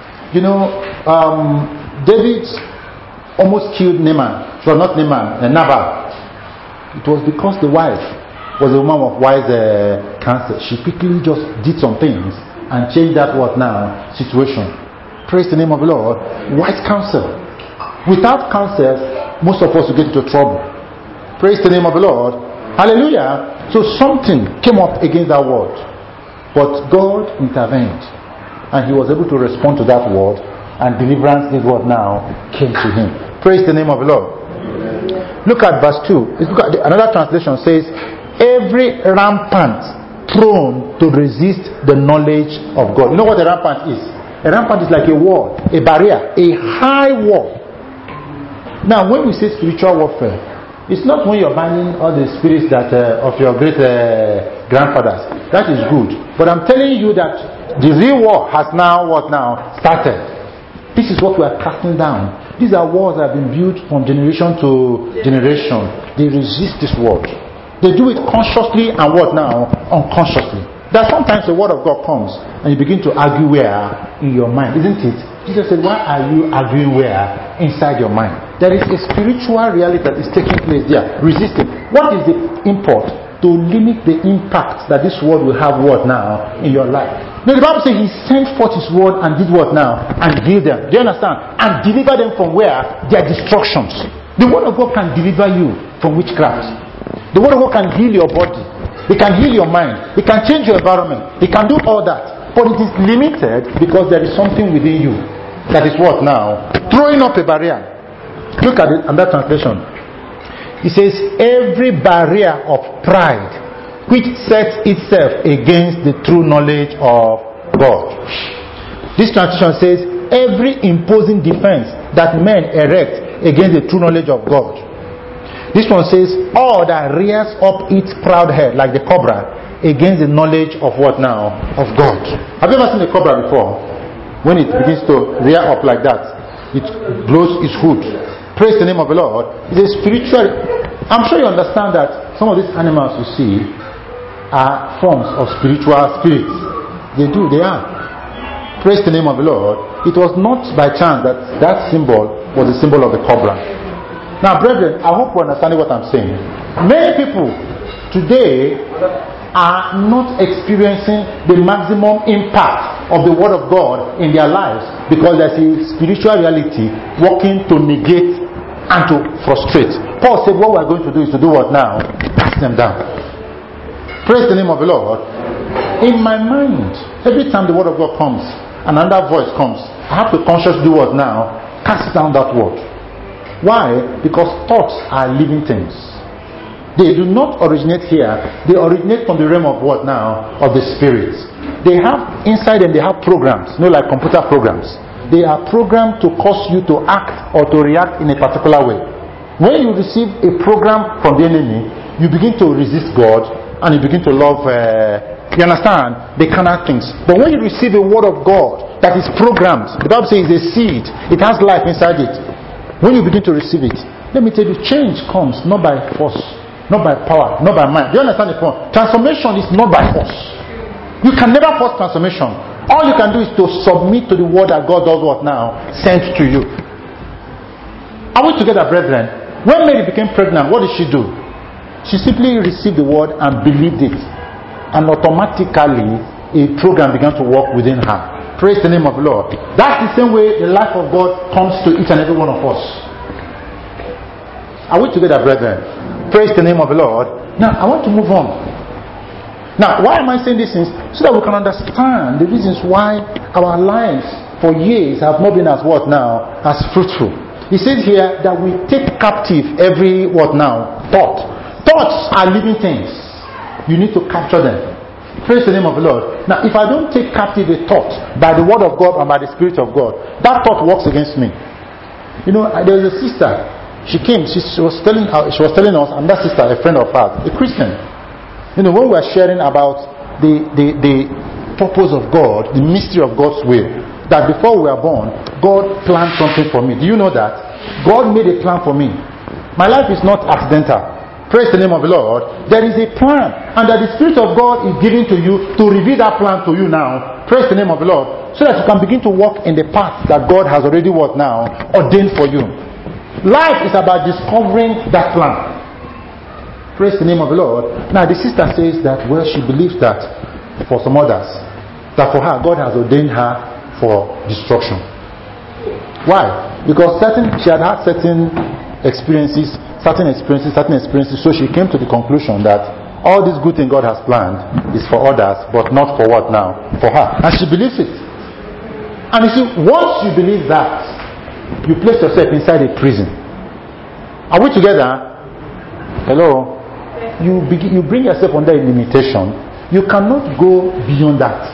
David almost killed Naaman. So not Naaman, Nabal. It was because the wife was a woman of wise counsel. She quickly just did some things and changed that situation. Praise the name of the Lord. Wise counsel. Without counsel, most of us will get into trouble. Praise the name of the Lord. Hallelujah. So something came up against that word. But God intervened. And he was able to respond to that word. And deliverance did what now came to him. Praise the name of the Lord. Look at verse 2. Look at another translation says, every rampant prone to resist the knowledge of God. You know what a rampant is? A rampant is like a wall, a barrier, a high wall. Now, when we say spiritual warfare, it's not when you're binding all the spirits that of your great grandfathers. That is good. But I'm telling you that the real war has now started. This is what we are casting down. These are walls that have been built from generation to generation. They resist this word. They do it consciously and unconsciously. That sometimes the word of God comes and you begin to argue where? In your mind, isn't it? Jesus said, why are you arguing where? Inside your mind. There is a spiritual reality that is taking place there. Resisting. What is the import? To limit the impact that this word will have in your life. Now the Bible says he sent forth his word and did and healed them. Do you understand? And deliver them from where? Their destructions. The word of God can deliver you from witchcraft. The word of God can heal your body. It can heal your mind. It can change your environment. It can do all that. But it is limited because there is something within you that is throwing up a barrier. Look at it, another translation. It says, every barrier of pride which sets itself against the true knowledge of God. This translation says, every imposing defense that men erect against the true knowledge of God. This one says, all that rears up its proud head like the cobra against the knowledge of what now? Of God. Have you ever seen a cobra before? When it begins to rear up like that, it blows its hood. Praise the name of the Lord. It's a spiritual. I'm sure you understand that some of these animals you see are forms of spiritual spirits. They are. Praise the name of the Lord. It was not by chance that symbol was the symbol of the cobra. Now, brethren, I hope you understand what I'm saying. Many people today are not experiencing the maximum impact of the word of God in their lives because there's a spiritual reality working to negate and to frustrate. Paul said what we're going to do is to do what now? Cast them down. Praise the name of the Lord. In my mind, every time the word of God comes, another voice comes, I have to consciously do what now? Cast down that word. Why? Because thoughts are living things. They do not originate here. They originate from the realm of what now? Of the spirit. They have inside them, they have programs, like computer programs. They are programmed to cause you to act or to react in a particular way. When you receive a program from the enemy, you begin to resist God and you begin to love, you understand, the carnal things. But when you receive a word of God that is programmed, the Bible says it's a seed, it has life inside it. When you begin to receive it, let me tell you, change comes not by force, not by power, not by mind. Do you understand the point? Transformation is not by force. You can never force transformation. All you can do is to submit to the word that God does what now? Sent to you. Are we together, brethren? When Mary became pregnant, what did she do? She simply received the word and believed it. And automatically, a program began to work within her. Praise the name of the Lord. That's the same way the life of God comes to each and every one of us. Are we together, brethren? Praise the name of the Lord. Now, I want to move on. Now, why am I saying these things? So that we can understand the reasons why our lives for years have not been as what now? As fruitful. He says here that we take captive every what now? Thought thoughts are living things. You need to capture them. Praise the name of the Lord. Now, if I don't take captive a thought by the word of God and by the Spirit of God, that thought works against me. You know, there was a sister. She came. She was telling us, and that sister, a friend of ours, a Christian. You know, when we were sharing about the purpose of God, the mystery of God's will, that before we were born, God planned something for me. Do you know that? God made a plan for me. My life is not accidental. Praise the name of the Lord. There is a plan, and that the Spirit of God is given to you to reveal that plan to you now. Praise the name of the Lord. So that you can begin to walk in the path that God has already ordained for you. Life is about discovering that plan. Praise the name of the Lord. Now the sister says that, well, she believes that for some others, that for her, God has ordained her for destruction. Why? Because she had had certain experiences, so she came to the conclusion that all this good thing God has planned is for others, but not for what now? For her. And she believes it. And you see, once you believe that, you place yourself inside a prison. Are we together? Hello? You bring yourself under a limitation. You cannot go beyond that.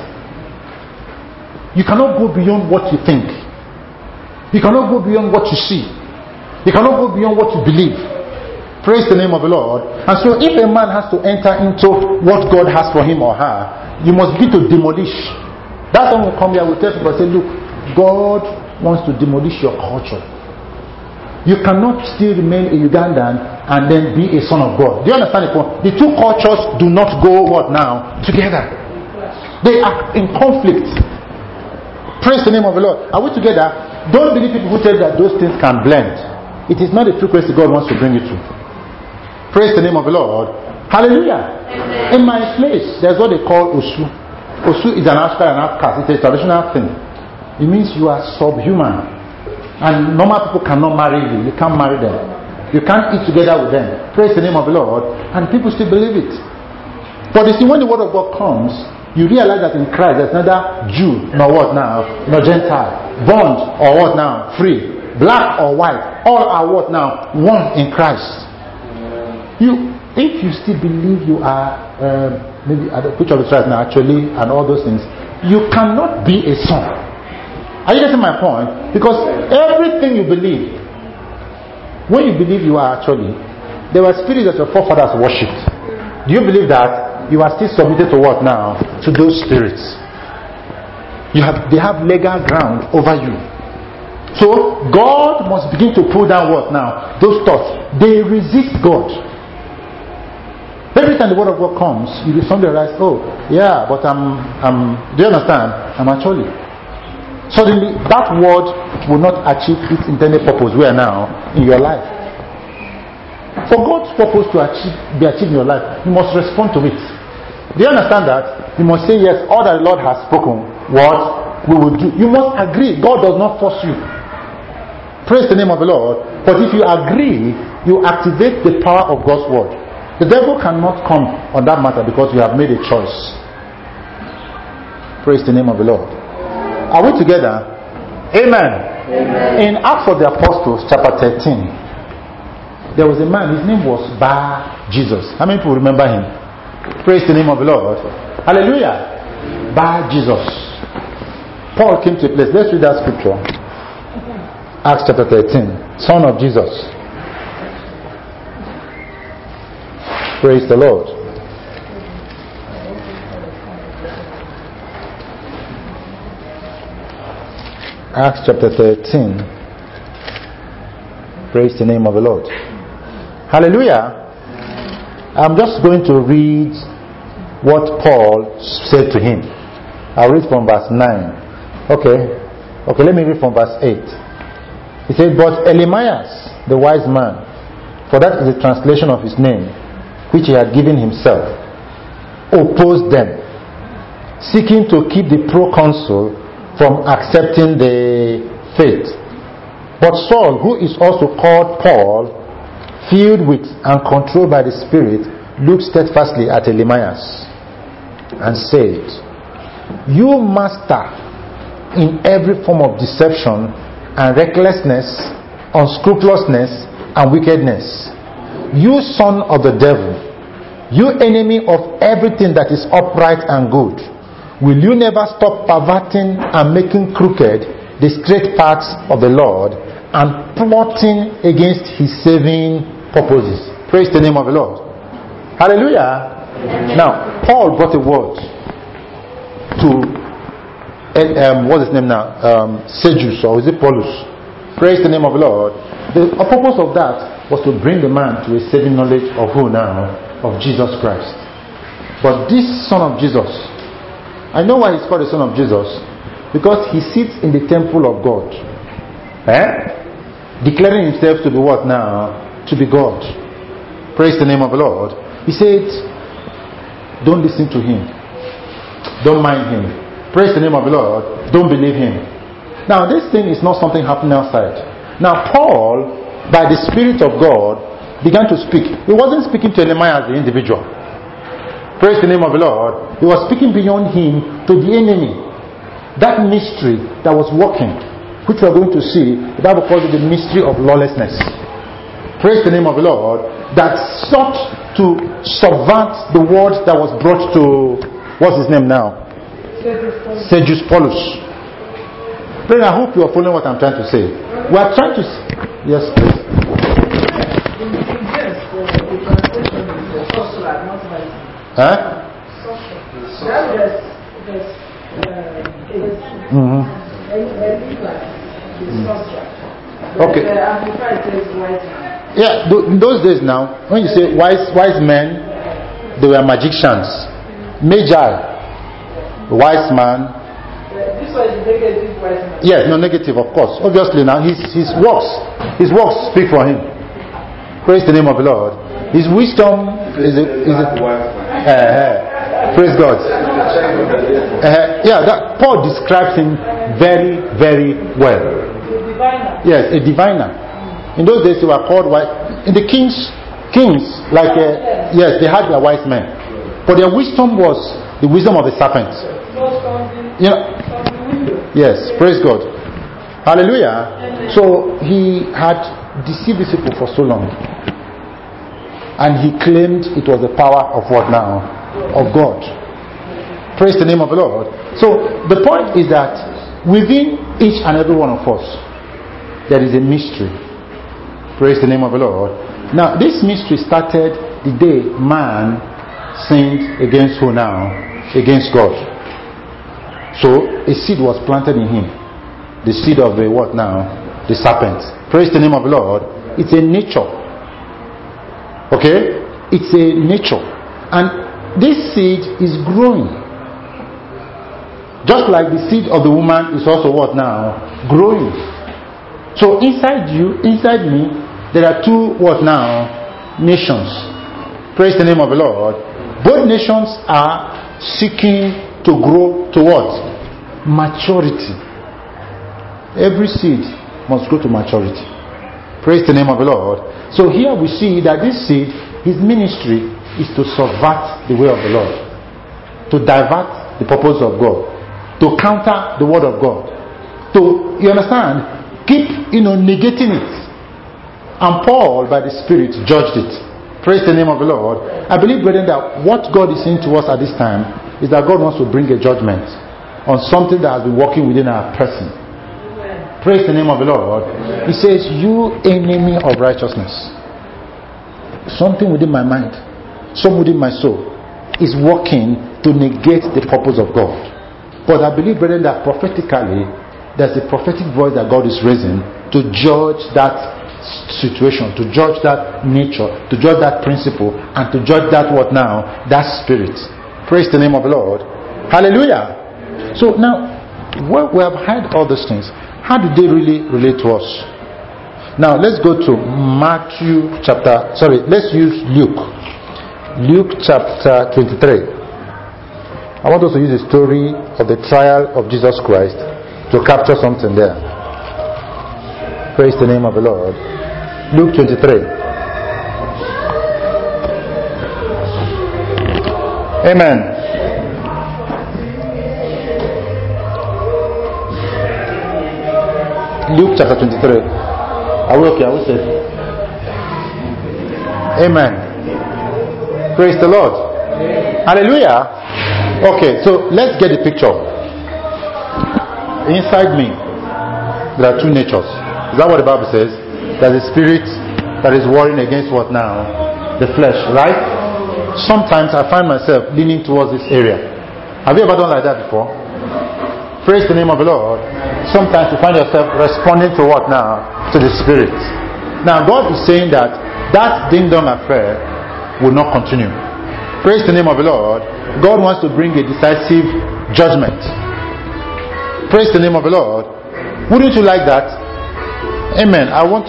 You cannot go beyond what you think. You cannot go beyond what you see. You cannot go beyond what you believe. Praise the name of the Lord. And so if a man has to enter into what God has for him or her, you must begin to demolish. That's when we come here, we tell people, say, look, God wants to demolish your culture. You cannot still remain a Ugandan and then be a son of God. Do you understand the point? The two cultures do not go together. They are in conflict. Praise the name of the Lord. Are we together? Don't believe people who tell that those things can blend. It is not a frequency God wants to bring you to. Praise the name of the Lord. Hallelujah. Amen. In my place, there's what they call Osu. Osu is an outcast. It's a traditional thing. It means you are subhuman. And normal people cannot marry you. You can't marry them. You can't eat together with them. Praise the name of the Lord. And people still believe it. But you see, when the word of God comes, you realize that in Christ there's neither Jew nor what now? Nor Gentile. Bond or what now? Free. Black or white, all are what now? One in Christ. If you still believe you are maybe at the picture of the right now actually and all those things, you cannot be a son. Are you getting my point? Because everything you believe, when you believe you are actually, there were spirits that your forefathers worshipped. Do you believe that? You are still submitted to what now? To those spirits. They have legal ground over you. So God must begin to pull down what now? Those thoughts. They resist God. Every time the word of God comes, you will suddenly realize, oh yeah, but I'm do you understand? I'm actually. Suddenly that word will not achieve its intended purpose where now in your life. For God's purpose to be achieved in your life, you must respond to it. Do you understand that? You must say yes, all that the Lord has spoken, what we will do. You must agree. God does not force you. Praise the name of the Lord. But if you agree, you activate the power of God's word. The devil cannot come on that matter because you have made a choice. Praise the name of the Lord. Are we together? Amen. Amen. In Acts of the Apostles chapter 13, there was a man, his name was Bar Jesus. How many people remember him? Praise the name of the Lord. Hallelujah. Bar Jesus. Paul came to a place. Let's read that scripture. Acts chapter 13. Son of Jesus. Praise the Lord. Acts chapter 13. Praise the name of the Lord. Hallelujah. I'm just going to read what Paul said to him. I'll read from verse 9. Okay, let me read from verse 8. He said, but Elemias, the wise man, for that is the translation of his name, which he had given himself, opposed them, seeking to keep the proconsul from accepting the faith. But Saul, who is also called Paul, filled with and controlled by the Spirit, looked steadfastly at Elemias and said, you master in every form of deception and recklessness, unscrupulousness and wickedness, you son of the devil, You enemy of everything that is upright and good, will you never stop perverting and making crooked the straight paths of the Lord and plotting against his saving purposes? Praise the name of the Lord. Hallelujah. Now, Paul brought a word to what's his name now? Sergius, or is it Paulus? Praise the name of the Lord. The purpose of that was to bring the man to a saving knowledge of who now? Of Jesus Christ. But this Son of Jesus, I know why he's called the Son of Jesus, because he sits in the temple of God, declaring himself to be what now? To be God. Praise the name of the Lord. He said, don't listen to him, don't mind him. Praise the name of the Lord. Don't believe him. Now this thing is not something happening outside. Now Paul, by the Spirit of God, began to speak. He wasn't speaking to Nehemiah as the individual. Praise the name of the Lord. He was speaking beyond him to the enemy. That mystery that was working, which we are going to see, the Bible calls it the mystery of lawlessness. Praise the name of the Lord. That sought to subvert the word that was brought to, what's his name now? Sergius Paulus. I hope you are following what I'm trying to say. We are trying to... Yes, please. Okay. Yeah, in those days now, when you say wise men, they were magicians. Magi, wise man. This was negative wise man. Yes, no, negative, of course. Obviously now his works speak for him. Praise the name of the Lord. His wisdom is praise God. That Paul describes him very, very well. A diviner. Yes, a diviner. In those days they were called wise. In the kings like yes, they had their wise men, but their wisdom was the wisdom of the serpent. You know. Yes, praise God. Hallelujah. So he had deceived these people for so long, and he claimed it was the power of what now? Of God. Praise the name of the Lord. So the point is that within each and every one of us there is a mystery. Praise the name of the Lord. Now this mystery started the day man sinned against who now? Against God. So a seed was planted in him. The seed of the what now? The serpent. Praise the name of the Lord. It's a nature. Okay? It's a nature. And this seed is growing. Just like the seed of the woman is also what now? Growing. So inside you, inside me, there are two what now? Nations. Praise the name of the Lord. Both nations are seeking to grow to what? Maturity. Every seed must grow to maturity. Praise the name of the Lord. So here we see that this seed, his ministry is to subvert the way of the Lord, to divert the purpose of God, to counter the word of God, to, you understand, keep negating it. And Paul by the Spirit judged it. Praise the name of the Lord. I believe, brethren, that what God is saying to us at this time is that God wants to bring a judgment on something that has been working within our person. Praise the name of the Lord. He says, you enemy of righteousness, something within my mind, some within my soul is working to negate the purpose of God. But I believe, brethren, that prophetically there's a prophetic voice that God is raising to judge that situation, to judge that nature, to judge that principle, and to judge that what now? That spirit. Praise the name of the Lord. Hallelujah. So now, we have heard all these things. How do they really relate to us? Now let's go to let's use Luke chapter 23. I want us to use the story of the trial of Jesus Christ to capture something there. Praise the name of the Lord. Luke 23. Amen. Luke chapter 23. Are we okay? Are we safe? Amen. Praise the Lord. Hallelujah. Okay, so let's get the picture. Inside me, there are two natures. Is that what the Bible says? There's a spirit that is warring against what now? The flesh, right? Sometimes I find myself leaning towards this area. Have you ever done like that before? Praise the name of the Lord. Sometimes you find yourself responding to what now? To the spirit. Now God is saying that ding-dong affair will not continue. Praise the name of the Lord. God wants to bring a decisive judgment. Praise the name of the Lord. Wouldn't you like that? Amen.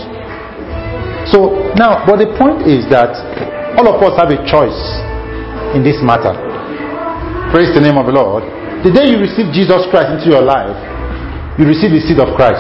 So now, but the point is that all of us have a choice in this matter. Praise the name of the Lord. The day you receive Jesus Christ into your life, you receive the seed of Christ.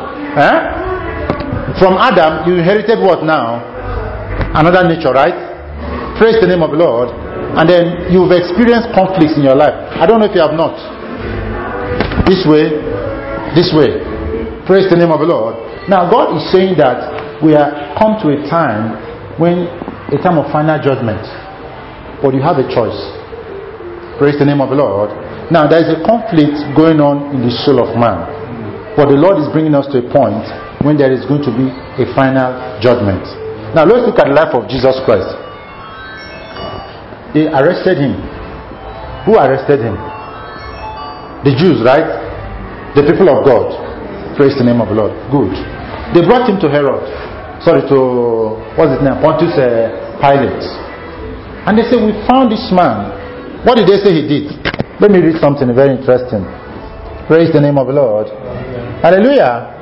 From Adam, you inherited what now? Another nature, right? Praise the name of the Lord. And then you've experienced conflicts in your life. I don't know if you have not. This way. Praise the name of the Lord. Now God is saying that we are come to a time of final judgment. But you have a choice. Praise the name of the Lord. Now there is a conflict going on in the soul of man. But the Lord is bringing us to a point when there is going to be a final judgment. Now let's look at the life of Jesus Christ. They arrested him. Who arrested him? The Jews, right? The people of God. Praise the name of the Lord. Good. They brought him to Herod. What's his name? Pontius Pilate. And they said, we found this man. What did they say he did? Let me read something very interesting. Praise the name of the Lord. Hallelujah.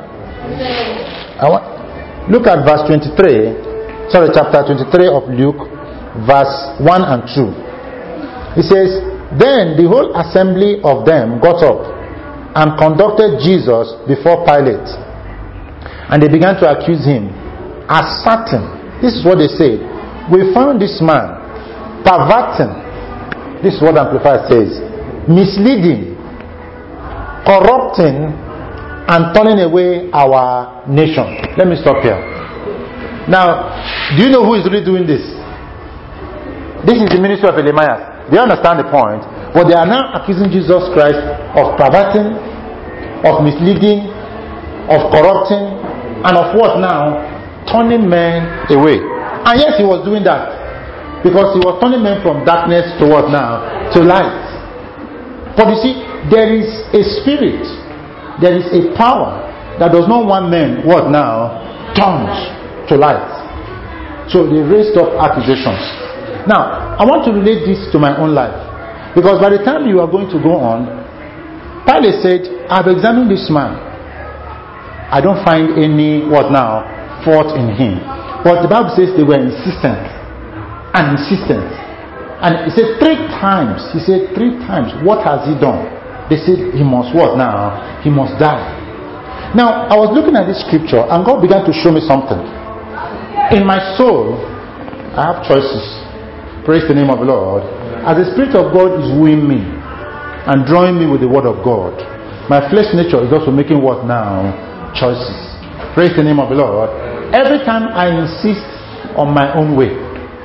Look at verse 23. Chapter 23 of Luke, verse 1 and 2. It says, then the whole assembly of them got up and conducted Jesus before Pilate. And they began to accuse him, asserting, this is what they said, we found this man perverting, this is what Amplified says, misleading, corrupting, and turning away our nation. Let me stop here. Now, do you know who is really doing this? This is the ministry of Elemiah. Do you understand the point? But they are now accusing Jesus Christ of perverting, of misleading, of corrupting, and of what now? Turning men away. And yes, he was doing that. Because he was turning men from darkness to what now? To light. But you see, there is a spirit, there is a power that does not want men, what now? Turned to light. So they raised up accusations. Now, I want to relate this to my own life. Because by the time you are going to go on, Pilate said, I've examined this man. I don't find any, what now, fault in him. But the Bible says they were insistent. And insistent. And he said 3 times. He said 3 times. What has he done? They said he must what now? He must die. Now, I was looking at this scripture and God began to show me something. In my soul, I have choices. Praise the name of the Lord. As the Spirit of God is wooing me and drawing me with the Word of God, my flesh nature is also making what now? Choices. Praise the name of the Lord. Every time I insist on my own way,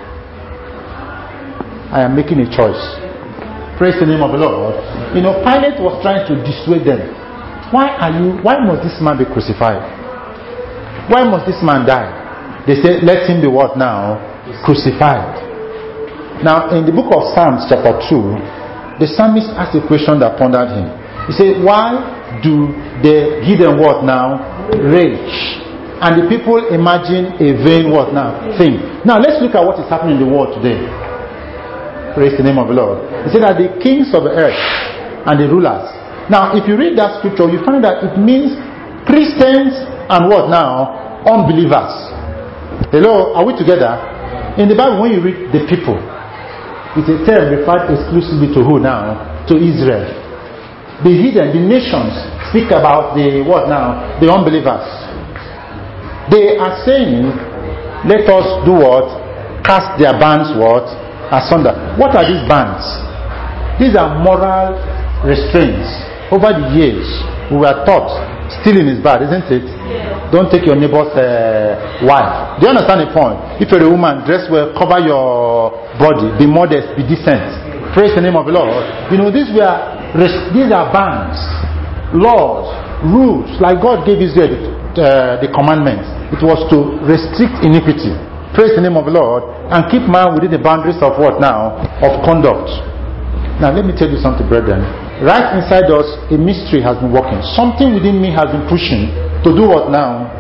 I am making a choice. Praise the name of the Lord. You know, Pilate was trying to dissuade them. Why must this man be crucified? Why must this man die? They said, let him be what now? Crucified. Now, in the book of Psalms chapter 2, the psalmist asked a question that pondered him. He said, why do the heathen what now? Rage. And the people imagine a vain what now? Thing. Now, let's look at what is happening in the world today. Praise the name of the Lord. He said that the kings of the earth and the rulers. Now, if you read that scripture, you find that it means Christians and what now? Unbelievers. Hello, are we together? In the Bible, when you read the people, it's a term referred exclusively to who now? To Israel. The heathen, the nations, speak about the what now? The unbelievers. They are saying, let us do what? Cast their bands what? Asunder. What are these bands? These are moral restraints. Over the years, we were taught stealing is bad, isn't it? Yeah. Don't take your neighbor's wife. Do you understand the point? If you're a woman, dress well, cover your body, be modest, be decent. Praise the name of the Lord. You know, these are bans, laws, rules, like God gave Israel the commandments. It was to restrict iniquity. Praise the name of the Lord, and keep man within the boundaries of what now? Of conduct. Now let me tell you something, brethren. Right inside us, a mystery has been working. Something within me has been pushing to do what now?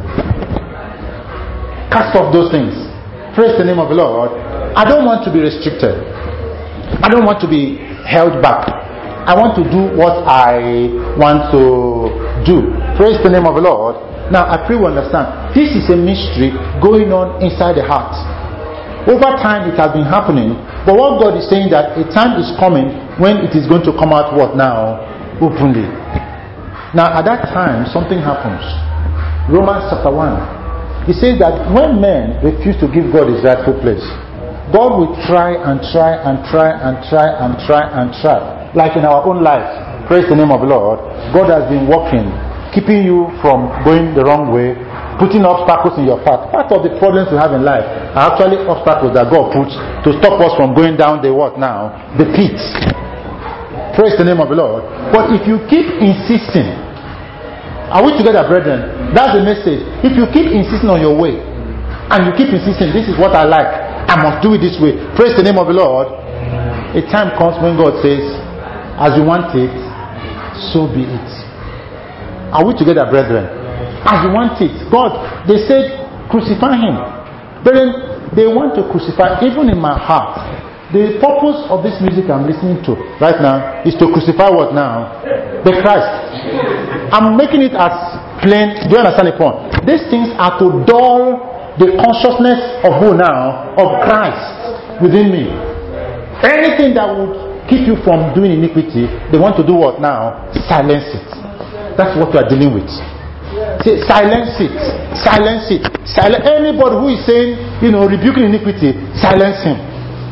Cast off those things. Praise the name of the Lord. I don't want to be restricted. I don't want to be held back. I want to do what I want to do. Praise the name of the Lord. Now I pray you understand. This is a mystery going on inside the heart. Over time it has been happening. But what God is saying, that a time is coming when it is going to come out what now? Openly. Now at that time something happens. Romans chapter 1. It says that when men refuse to give God his rightful place, God will try and try and try and try and try and try. Like in our own life. Praise the name of the Lord. God has been working, keeping you from going the wrong way, putting obstacles in your path. Part of the problems we have in life are actually obstacles that God puts to stop us from going down the what now? The pit. Praise the name of the Lord. But if you keep insisting, are we together, brethren? That's the message. If you keep insisting on your way, and you keep insisting, this is what I like, I must do it this way. Praise the name of the Lord. A time comes when God says, as you want it, so be it. Are we together, brethren? As you want it. God, they said, crucify him. Brethren, they want to crucify, even in my heart. The purpose of this music I'm listening to right now is to crucify what now? The Christ. I'm making it as plain. Do you understand the point? These things are to dull the consciousness of who now? Of Christ within me. Anything that would keep you from doing iniquity, they want to do what now? Silence it. That's what we are dealing with. Say, silence it. Silence it. Anybody who is saying, rebuking iniquity, silence him.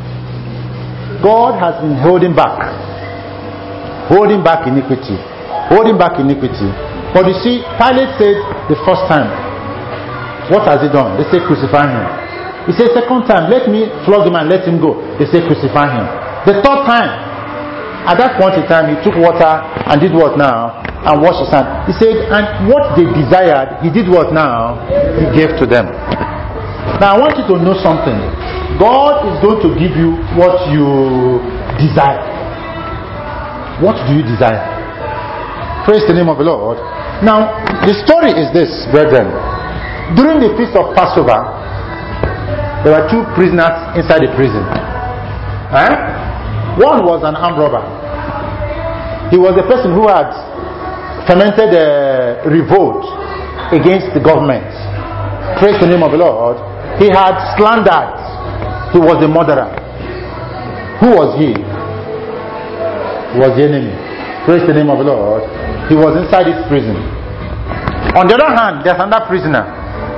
God has been holding back iniquity. Holding back iniquity. But you see, Pilate said the first time, what has he done? They say crucify him. He said second time, let me flog him and let him go. They say crucify him. The third time, at that point in time, he took water and did what now? And washed his hand. He said, and what they desired, he did what now? He gave to them. Now I want you to know something. God is going to give you what you desire. What do you desire? Praise the name of the Lord. Now, the story is this, brethren. During the feast of Passover, there were two prisoners inside the prison. One was an armed robber. He was a person who had fermented a revolt against the government. Praise the name of the Lord. He had slandered. He was a murderer. Who was he? He was the enemy. Praise the name of the Lord. He was inside his prison. On the other hand, there's another prisoner.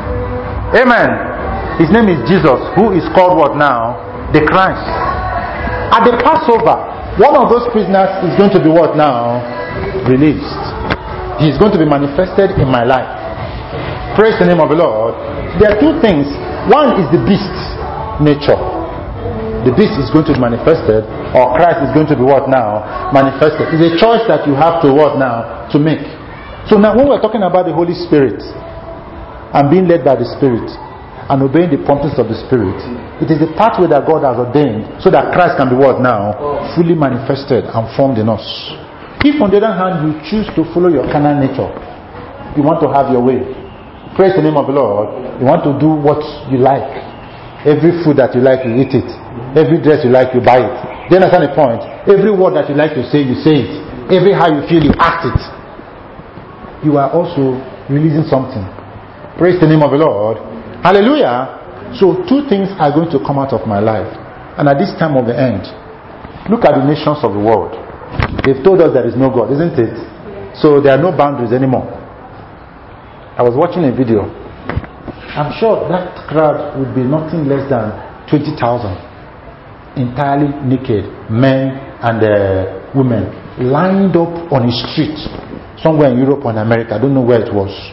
Amen. His name is Jesus, who is called what now? The Christ. At the Passover, one of those prisoners is going to be what now? Released. He is going to be manifested in my life. Praise the name of the Lord. There are two things. One is the beast nature. The beast is going to be manifested, or Christ is going to be what now? Manifested. It's a choice that you have to what now? To make. So now when we're talking about the Holy Spirit and being led by the Spirit and obeying the promptings of the Spirit, it is the pathway that God has ordained so that Christ can be what now? Fully manifested and formed in us. If on the other hand you choose to follow your carnal nature, you want to have your way, praise the name of the Lord, you want to do what you like, every food that you like, you eat it, every dress you like, you buy it. Do you understand the point? Every word that you like to say, you say it. Every how you feel, you act it. You are also releasing something. Praise the name of the Lord. Hallelujah. So two things are going to come out of my life. And at this time of the end, look at the nations of the world. They've told us there is no God, isn't it? So there are no boundaries anymore. I was watching a video. I'm sure that crowd would be nothing less than 20,000. Entirely naked, men and women, lined up on a street somewhere in Europe or in America. I don't know where it was.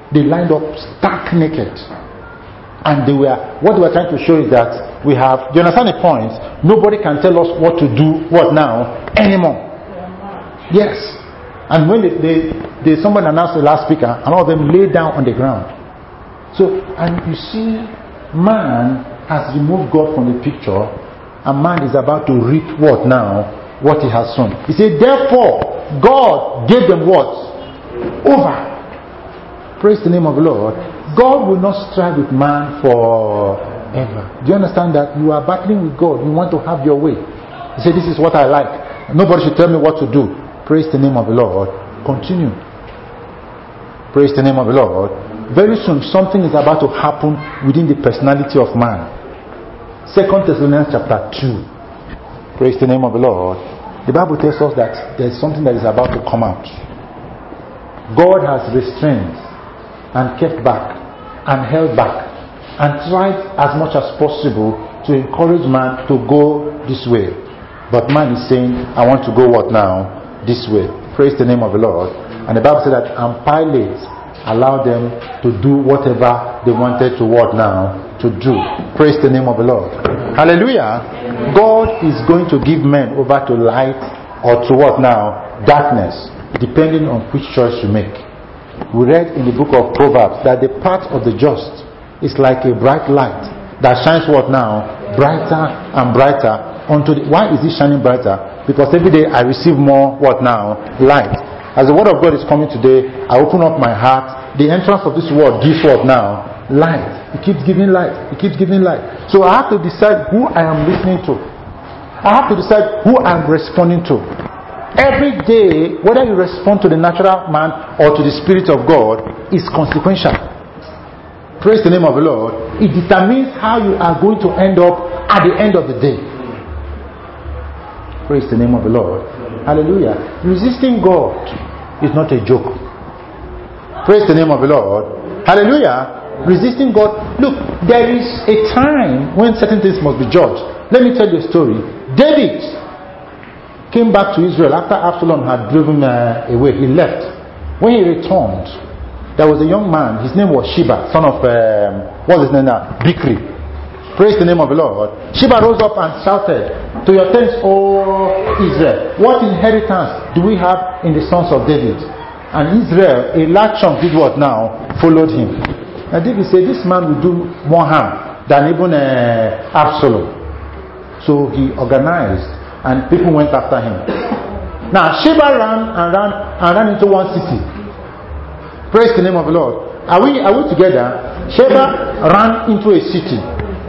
They lined up stark naked. And what they were trying to show is that do you understand the point? Nobody can tell us what to do, what now, anymore. Yes. And when someone announced the last speaker, and all of them lay down on the ground. So, and you see, man has removed God from the picture, and man is about to reap what now? What he has sown. He said, therefore, God gave them what? Over. Praise the name of the Lord. God will not strive with man forever. Do you understand that? You are battling with God. You want to have your way. He said, this is what I like. Nobody should tell me what to do. Praise the name of the Lord. Continue. Praise the name of the Lord. Very soon, something is about to happen within the personality of man. 2 Thessalonians chapter 2. Praise the name of the Lord. The Bible tells us that there is something that is about to come out. God has restrained and kept back and held back and tried as much as possible to encourage man to go this way. But man is saying, I want to go what now? This way. Praise the name of the Lord. And the Bible said that, and Pilate allowed them to do whatever they wanted to what now? To do. Praise the name of the Lord. Hallelujah. God is going to give men over to light or to what now? Darkness. Depending on which choice you make. We read in the book of Proverbs that the path of the just is like a bright light that shines what now? Brighter and brighter unto the... Why is it shining brighter? Because every day I receive more what now? Light. As the word of God is coming today, I open up my heart. The entrance of this word gives what now? Light. It keeps giving light. It keeps giving light. So I have to decide who I am listening to. I have to decide who I am responding to. Every day, whether you respond to the natural man or to the Spirit of God, is consequential. Praise the name of the Lord. It determines how you are going to end up at the end of the day. Praise the name of the Lord. Hallelujah. Resisting God is not a joke. Praise the name of the Lord. Hallelujah. Resisting God. Look, there is a time when certain things must be judged. Let me tell you a story. David came back to Israel after Absalom had driven away. He left. When he returned, there was a young man. His name was Sheba, son of what's his name now? Bikri. Praise the name of the Lord. Sheba rose up and shouted, "To your tents, O Israel! What inheritance do we have in the sons of David?" And Israel, a large chunk, did what now? Followed him. And David said, "This man will do more harm than even Absalom." So he organized. And people went after him. Now Sheba ran into one city. Praise the name of the Lord. Are we together? Sheba ran into a city.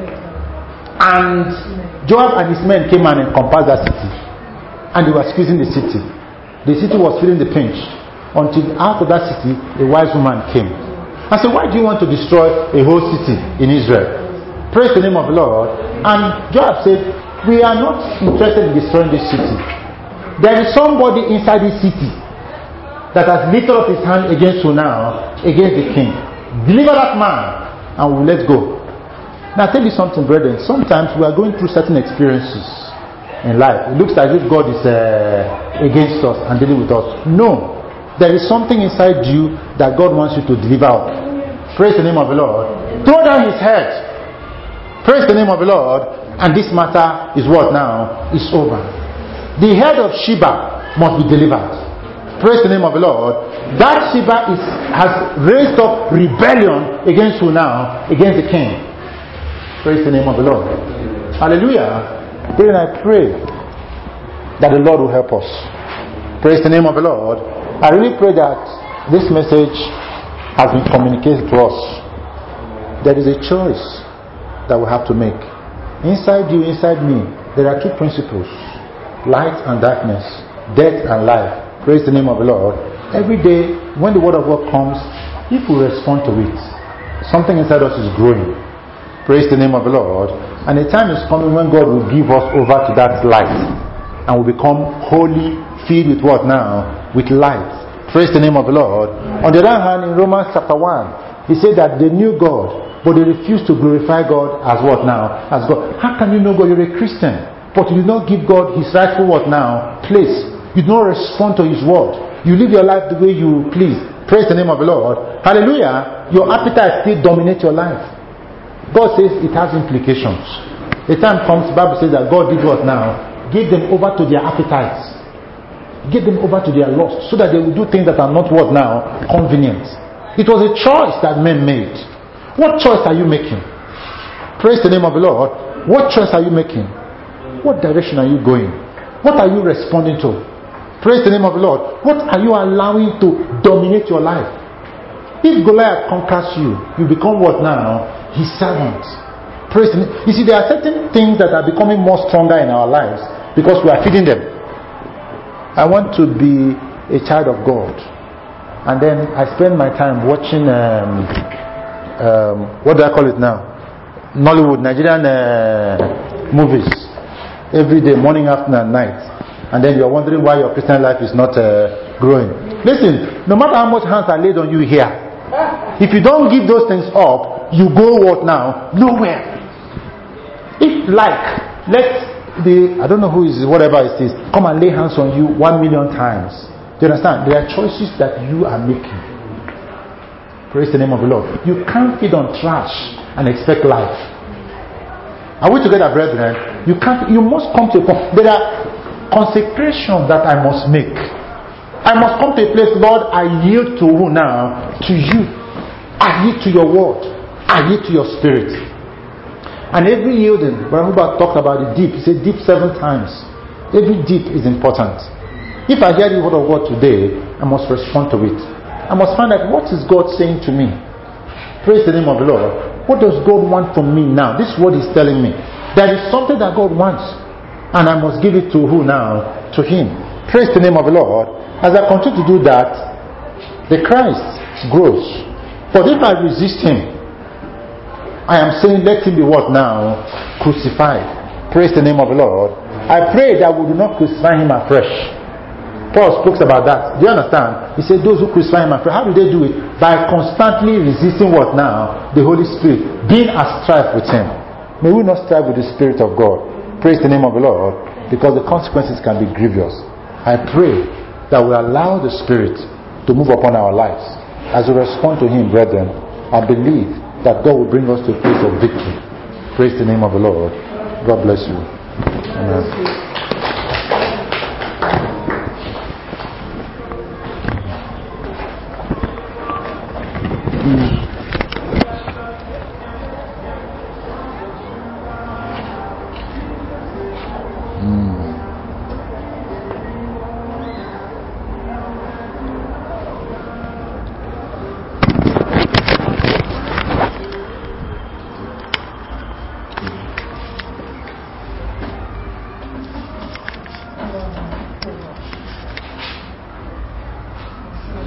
And Joab and his men came and encompassed that city. And they were squeezing the city. The city was feeling the pinch. Until out of that city, a wise woman came. I said, why do you want to destroy a whole city in Israel? Praise the name of the Lord. And Joab said, we are not interested in destroying this city. There is somebody inside this city that has lifted up his hand against you now, against the king. Deliver that man and we'll let go. Now I'll tell you something, brethren. Sometimes we are going through certain experiences in life. It looks as if God is against us and dealing with us. No. There is something inside you that God wants you to deliver out. Praise the name of the Lord. Throw down his head. Praise the name of the Lord. And this matter is what now? Is over. The head of Sheba must be delivered. Praise the name of the Lord. That Sheba has raised up rebellion against who now? Against the king. Praise the name of the Lord. Hallelujah. Then I pray that the Lord will help us. Praise the name of the Lord. I really pray that this message has been communicated to us. There is a choice that we have to make. Inside you, inside me, there are two principles. Light and darkness. Death and life. Praise the name of the Lord. Every day, when the word of God comes, if we respond to it, something inside us is growing. Praise the name of the Lord. And a time is coming when God will give us over to that light. And we become holy, filled with what now? With light. Praise the name of the Lord. On the other hand, in Romans chapter 1, he said that they knew God, but they refuse to glorify God as what now? As God. How can you know God? You're a Christian. But you do not give God his rightful what now? Place. You do not respond to his word. You live your life the way you please. Praise the name of the Lord. Hallelujah. Your appetite still dominates your life. God says it has implications. The time comes, the Bible says that God did what now? Give them over to their appetites. Give them over to their lust, so that they will do things that are not what now? Convenient. It was a choice that men made. What choice are you making? Praise the name of the Lord. What choice are you making? What direction are you going? What are you responding to? Praise the name of the Lord. What are you allowing to dominate your life? If Goliath conquers you, you become what now? His servant. Praise the name. You see, there are certain things that are becoming more stronger in our lives because we are feeding them. I want to be a child of God, and then I spend my time watching what do I call it now? Nollywood, Nigerian movies every day, morning, afternoon, and night. And then you're wondering why your Christian life is not growing. Listen, no matter how much hands are laid on you here, if you don't give those things up, you go what now? Nowhere. If I don't know who is whatever it is, come and lay hands on you 1 million times. Do you understand? There are choices that you are making. Praise the name of the Lord. You can't feed on trash and expect life. Are we together, brethren? You must come to a point. There are consecrations that I must make. I must come to a place, Lord, I yield to who now? To you. I yield to your word. I yield to your spirit. And every yielding, Brother Hubert talked about the deep. He said deep 7 times. Every deep is important. If I hear the word of God today, I must respond to it. I must find out, what is God saying to me? Praise the name of the Lord. What does God want from me now? This word is telling me there is something that God wants, and I must give it to who now? To Him. Praise the name of the Lord. As I continue to do that, the Christ grows. For if I resist Him, I am saying, let Him be what now? Crucified. Praise the name of the Lord. I pray that we do not crucify Him afresh. Paul speaks about that. Do you understand? He said, those who crucify Him afresh, how do they do it? By constantly resisting what now? The Holy Spirit. Being at strife with Him. May we not strive with the Spirit of God. Praise the name of the Lord. Because the consequences can be grievous. I pray that we allow the Spirit to move upon our lives. As we respond to Him, brethren, I believe that God will bring us to a place of victory. Praise the name of the Lord. God bless you. Amen.